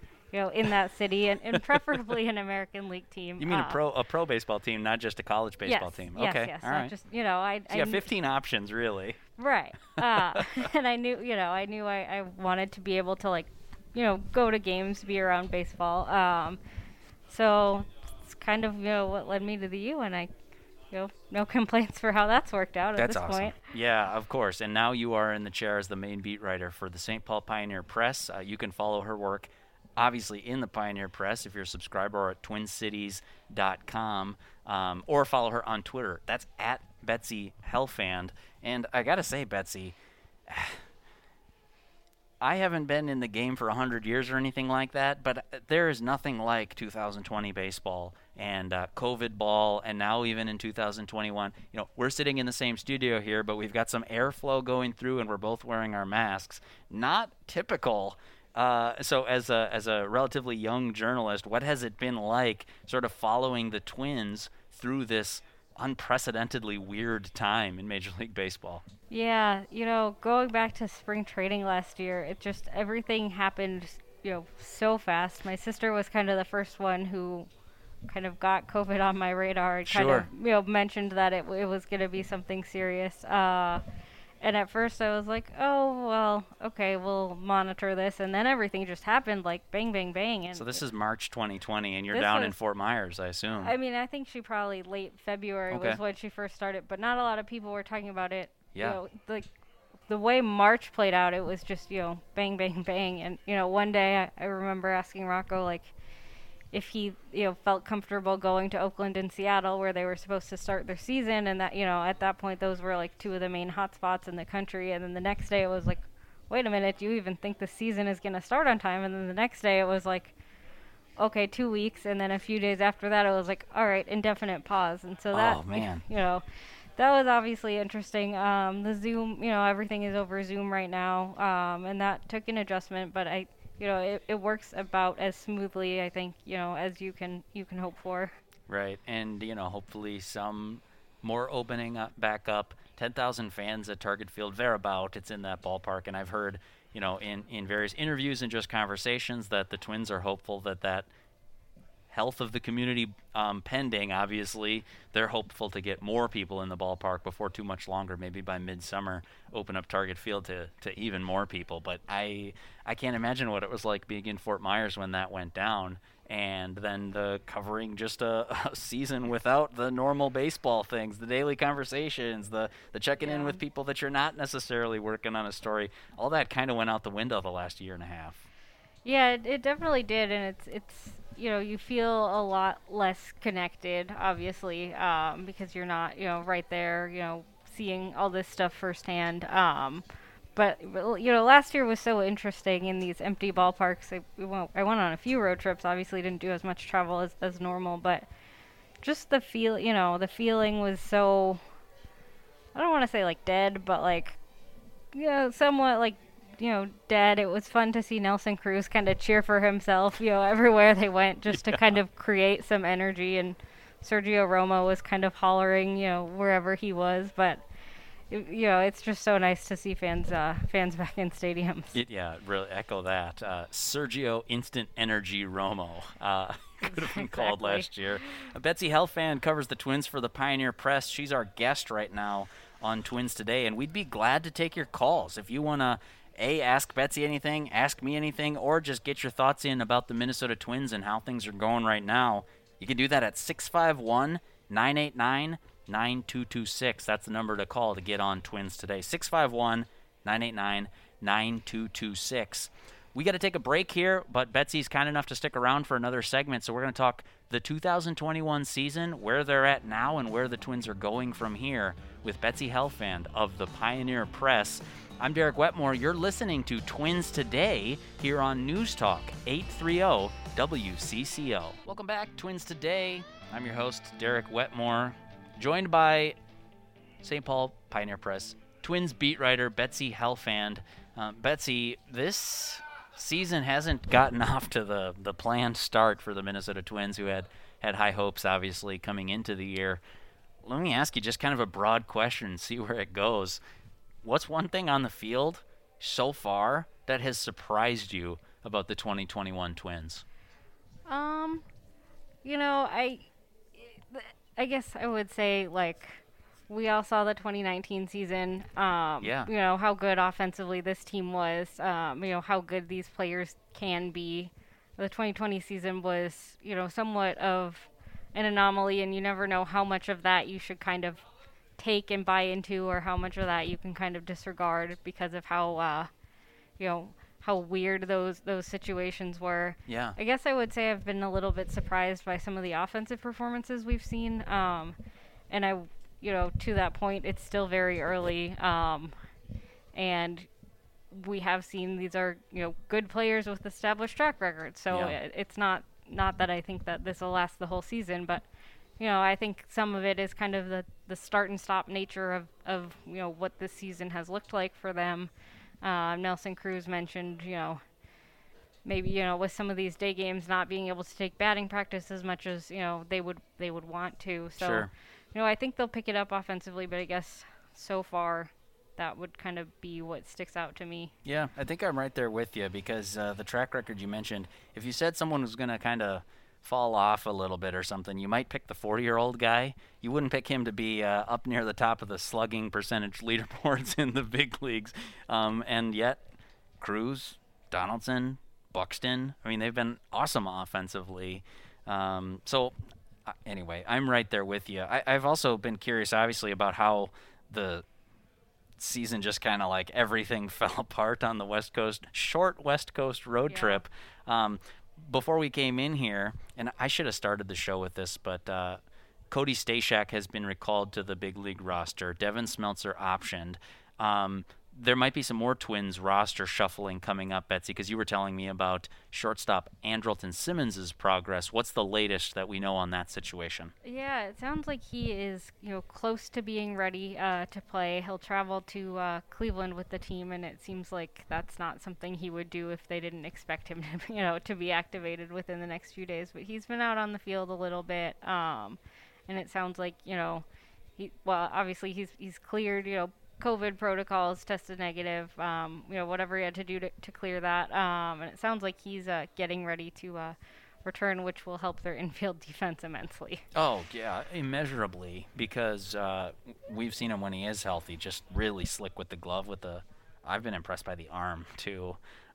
in that city, and preferably an American League team. You mean a pro baseball team, not just a college baseball team? Okay, yes. All right. Just so you have 15 options, really. Right. And I knew I wanted to be able to go to games, be around baseball. So it's kind of what led me to the U, and I no complaints for how that's worked out at this point. Yeah, of course. And now you are in the chair as the main beat writer for the St. Paul Pioneer Press. You can follow her work, obviously, in the Pioneer Press if you're a subscriber, or at twincities.com, or follow her on Twitter. That's at Betsy Helfand. And I got to say, Betsy, I haven't been in the game for 100 years or anything like that, but there is nothing like 2020 baseball and COVID ball, and now even in 2021. We're sitting in the same studio here, but we've got some airflow going through, and we're both wearing our masks. Not typical. So as a relatively young journalist, what has it been like sort of following the Twins through this unprecedentedly weird time in Major League Baseball? Yeah, going back to spring training last year, everything happened, so fast. My sister was kind of the first one who kind of got COVID on my radar and kind of, mentioned that it was going to be something serious. And at first I was like, oh, well, okay, we'll monitor this. And then everything just happened like bang, bang, bang. And so this is March 2020, and you're down in Fort Myers, I assume. I mean, I think she probably late February was when she first started, but not a lot of people were talking about it. Yeah. The way March played out, it was just, bang, bang, bang. And, one day I remember asking Rocco, like, if he, felt comfortable going to Oakland and Seattle where they were supposed to start their season. And that, at that point, those were like two of the main hotspots in the country. And then the next day it was like, wait a minute, do you even think the season is going to start on time? And then the next day it was like, okay, 2 weeks. And then a few days after that, it was like, all right, indefinite pause. And so that, that was obviously interesting. The Zoom, everything is over Zoom right now. And that took an adjustment, but it works about as smoothly, I think, as you can hope for. Right, and hopefully some more opening back up. 10,000 fans at Target Field, thereabout. It's in that ballpark, and I've heard, in various interviews and just conversations that the Twins are hopeful that health of the community pending. Obviously, they're hopeful to get more people in the ballpark before too much longer. Maybe by midsummer, open up Target Field to even more people. But I can't imagine what it was like being in Fort Myers when that went down, and then the covering just a season without the normal baseball things, the daily conversations, the checking in with people that you're not necessarily working on a story. All that kind of went out the window the last year and a half. Yeah, it definitely did, and it's you feel a lot less connected, obviously, because you're not, right there, seeing all this stuff firsthand. But last year was so interesting in these empty ballparks. I went on a few road trips. Obviously, didn't do as much travel as normal, but just the the feeling was so, I don't want to say like dead, but like, somewhat like, dead. It was fun to see Nelson Cruz kind of cheer for himself, everywhere they went, just to kind of create some energy. And Sergio Romo was kind of hollering, wherever he was. But, it's just so nice to see fans back in stadiums. Really echo that. Sergio Instant Energy Romo. Could have been called last year. Betsy Helfand covers the Twins for the Pioneer Press. She's our guest right now on Twins Today, and we'd be glad to take your calls. If you want to ask Betsy anything, ask me anything, or just get your thoughts in about the Minnesota Twins and how things are going right now, you can do that at 651-989-9226. That's the number to call to get on Twins Today. 651-989-9226. We got to take a break here, but Betsy's kind enough to stick around for another segment, so we're going to talk the 2021 season, where they're at now, and where the Twins are going from here with Betsy Helfand of the Pioneer Press. I'm Derek Wetmore. You're listening to Twins Today here on News Talk 830 WCCO. Welcome back, Twins Today. I'm your host, Derek Wetmore, joined by St. Paul Pioneer Press Twins beat writer Betsy Helfand. Betsy, this season hasn't gotten off to the planned start for the Minnesota Twins, who had high hopes, obviously, coming into the year. Let me ask you just kind of a broad question, see where it goes. What's one thing on the field so far that has surprised you about the 2021 Twins? I guess I would say, like, we all saw the 2019 season. How good offensively this team was. How good these players can be. The 2020 season was, somewhat of an anomaly, and you never know how much of that you should kind of take and buy into, or how much of that you can kind of disregard because of how how weird those situations were. Yeah. I guess I would say I've been a little bit surprised by some of the offensive performances we've seen. And I, to that point, it's still very early. And we have seen these are, good players with established track records. So it's not that I think that this will last the whole season, but I think some of it is kind of the start and stop nature of what this season has looked like for them. Nelson Cruz mentioned, maybe, with some of these day games not being able to take batting practice as much as, they would want to. So, Sure. I think they'll pick it up offensively, but I guess so far that would kind of be what sticks out to me. Yeah, I think I'm right there with you because the track record you mentioned, if you said someone was going to kind of fall off a little bit or something, you might pick the 40-year-old guy. You wouldn't pick him to be up near the top of the slugging percentage leaderboards in the big leagues. And yet, Cruz, Donaldson, Buxton, I mean, they've been awesome offensively. Anyway, I'm right there with you. I've also been curious, obviously, about how the season just kind of like everything fell apart on the short West Coast road trip. Before we came in here, and I should have started the show with this, but Cody Stashak has been recalled to the big league roster. Devin Smeltzer optioned. There might be some more Twins roster shuffling coming up, Betsy, because you were telling me about shortstop Andrelton Simmons' progress. What's the latest that we know on that situation? Yeah, it sounds like he is, close to being ready to play. He'll travel to Cleveland with the team, and it seems like that's not something he would do if they didn't expect him to, to be activated within the next few days. But he's been out on the field a little bit, and it sounds like, obviously he's cleared, COVID protocols, tested negative, whatever he had to do to clear that. And it sounds like he's getting ready to return, which will help their infield defense immensely. Oh, yeah, immeasurably, because we've seen him when he is healthy, just really slick with the glove. I've been impressed by the arm, too.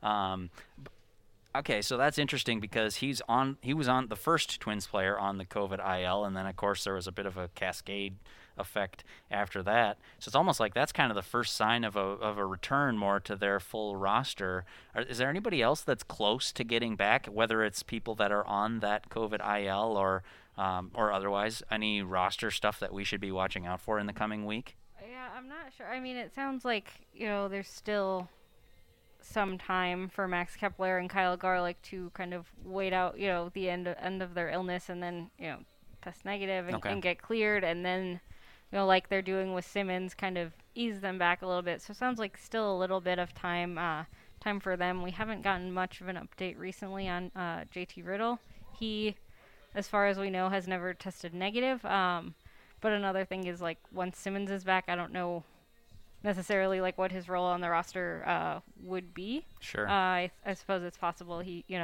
Okay, so that's interesting because he was on the first Twins player on the COVID IL, and then, of course, there was a bit of a cascade effect after that. So it's almost like that's kind of the first sign of a return more to their full roster. Is there anybody else that's close to getting back, whether it's people that are on that COVID IL or otherwise? Any roster stuff that we should be watching out for in the coming week? Yeah, I'm not sure. I mean, it sounds like, there's still some time for Max Kepler and Kyle Garlick to kind of wait out, the end of their illness and then, test negative and get cleared, and then like they're doing with Simmons, kind of ease them back a little bit. So it sounds like still a little bit of time for them. We haven't gotten much of an update recently on JT Riddle. He, as far as we know, has never tested negative. But another thing is, like, once Simmons is back, I don't know necessarily like what his role on the roster would be. Sure. I suppose it's possible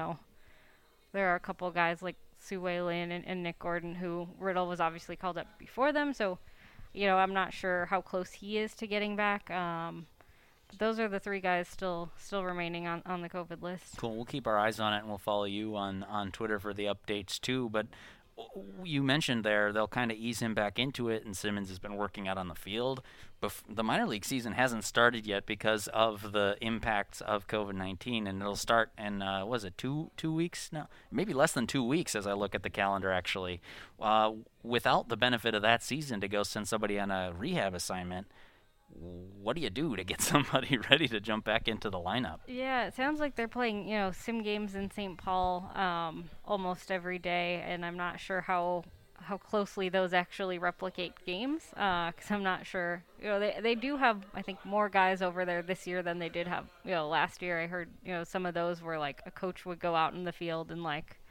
there are a couple of guys like Sue Whalen and Nick Gordon who Riddle was obviously called up before them, so I'm not sure how close he is to getting back. But those are the three guys still remaining on the COVID list. Cool. We'll keep our eyes on it, and we'll follow you on Twitter for the updates too. But you mentioned there they'll kind of ease him back into it, and Simmons has been working out on the field. But the minor league season hasn't started yet because of the impacts of COVID-19, and it'll start in, was it two weeks now? Maybe less than 2 weeks as I look at the calendar, actually. Without the benefit of that season to go send somebody on a rehab assignment, what do you do to get somebody ready to jump back into the lineup? Yeah, it sounds like they're playing, sim games in St. Paul almost every day, and I'm not sure how closely those actually replicate games, because I'm not sure. They do have, I think, more guys over there this year than they did have, last year. I heard, some of those were like a coach would go out in the field and like,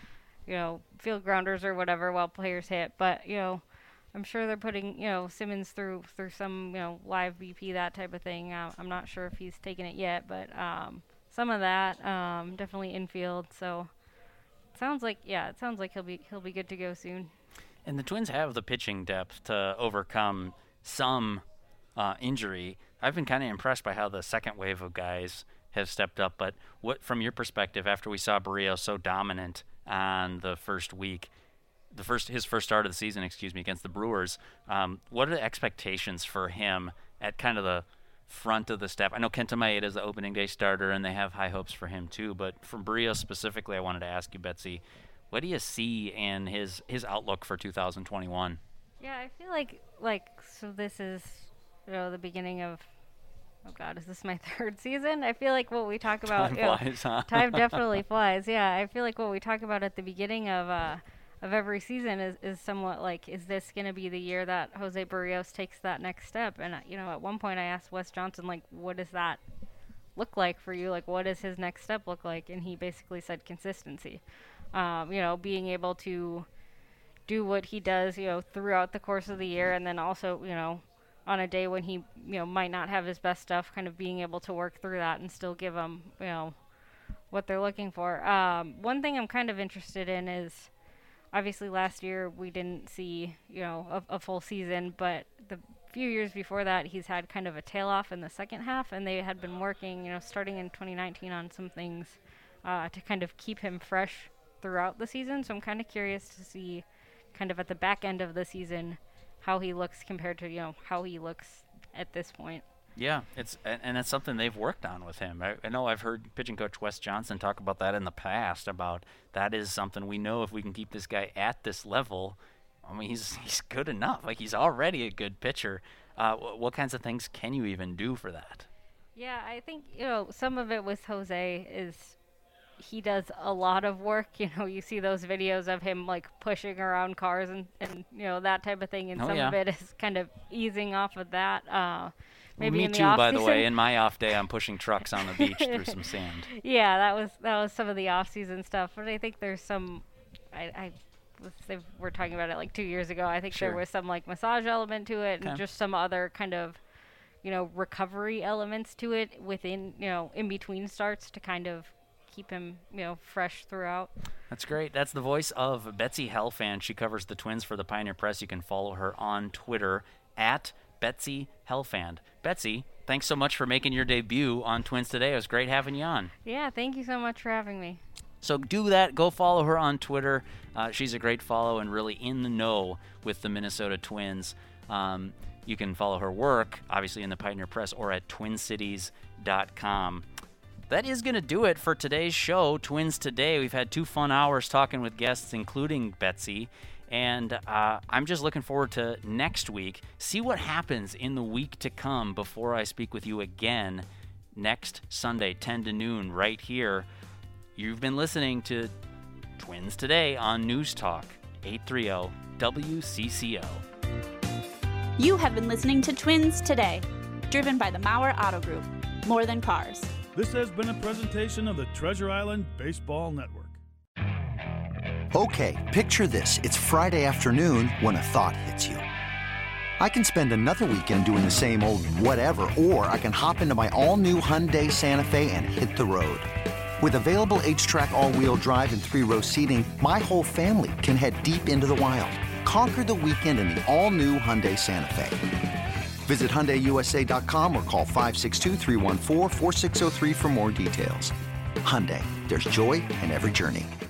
field grounders or whatever while players hit, but, I'm sure they're putting, Simmons through some, live BP, that type of thing. I'm not sure if he's taken it yet, but some of that, definitely infield. So it sounds like he'll be good to go soon. And the Twins have the pitching depth to overcome some injury. I've been kind of impressed by how the second wave of guys have stepped up. But what, from your perspective, after we saw Barrios so dominant on the first week, his first start of the season, against the Brewers. What are the expectations for him at kind of the front of the step? I know Kenta Maeda is the opening day starter, and they have high hopes for him too. But for Berrios specifically, I wanted to ask you, Betsy, what do you see in his outlook for 2021? Yeah, I feel like so this is the beginning of. Oh God, is this my third season? I feel like what we talk about. Time flies, huh? Time definitely flies. Yeah, I feel like what we talk about at the beginning of every season is somewhat like, is this going to be the year that Jose Berrios takes that next step? And at one point I asked Wes Johnson, like, what does that look like for you? Like, what does his next step look like? And he basically said consistency. Being able to do what he does, throughout the course of the year, and then also, on a day when he, might not have his best stuff, kind of being able to work through that and still give them, what they're looking for. One thing I'm kind of interested in is, obviously last year we didn't see, a full season, but the few years before that he's had kind of a tail off in the second half, and they had been working, starting in 2019 on some things to kind of keep him fresh throughout the season. So I'm kind of curious to see kind of at the back end of the season how he looks compared to, how he looks at this point. Yeah, that's something they've worked on with him. I know I've heard pitching coach Wes Johnson talk about that in the past, about that is something we know if we can keep this guy at this level, I mean, he's good enough. Like, he's already a good pitcher. What kinds of things can you even do for that? Yeah, I think, some of it with Jose is he does a lot of work. You see those videos of him like pushing around cars and that type of thing, and some of it is kind of easing off of that. Maybe Me in the too, by the off-season. way. In my off day, I'm pushing trucks on the beach through some sand. Yeah, that was some of the off-season stuff. But I think there's some. We're talking about it like 2 years ago. I think there was some like massage element to it, and just some other kind of, recovery elements to it within, in between starts to kind of keep him, fresh throughout. That's great. That's the voice of Betsy Helfand. She covers the Twins for the Pioneer Press. You can follow her on Twitter at Betsy Helfand. Betsy, thanks so much for making your debut on Twins Today. It was great having you on. Yeah, thank you so much for having me. So do that. Go follow her on Twitter. She's a great follow and really in the know with the Minnesota Twins. You can follow her work, obviously, in the Pioneer Press or at twincities.com. That is going to do it for today's show, Twins Today. We've had 2 fun hours talking with guests, including Betsy. And I'm just looking forward to next week. See what happens in the week to come before I speak with you again next Sunday, 10 to noon, right here. You've been listening to Twins Today on News Talk, 830 WCCO. You have been listening to Twins Today, driven by the Mauer Auto Group. More than cars. This has been a presentation of the Treasure Island Baseball Network. Okay, picture this. It's Friday afternoon when a thought hits you. I can spend another weekend doing the same old whatever, or I can hop into my all-new Hyundai Santa Fe and hit the road. With available H-Track all-wheel drive and 3-row seating, my whole family can head deep into the wild. Conquer the weekend in the all-new Hyundai Santa Fe. Visit HyundaiUSA.com or call 562-314-4603 for more details. Hyundai, there's joy in every journey.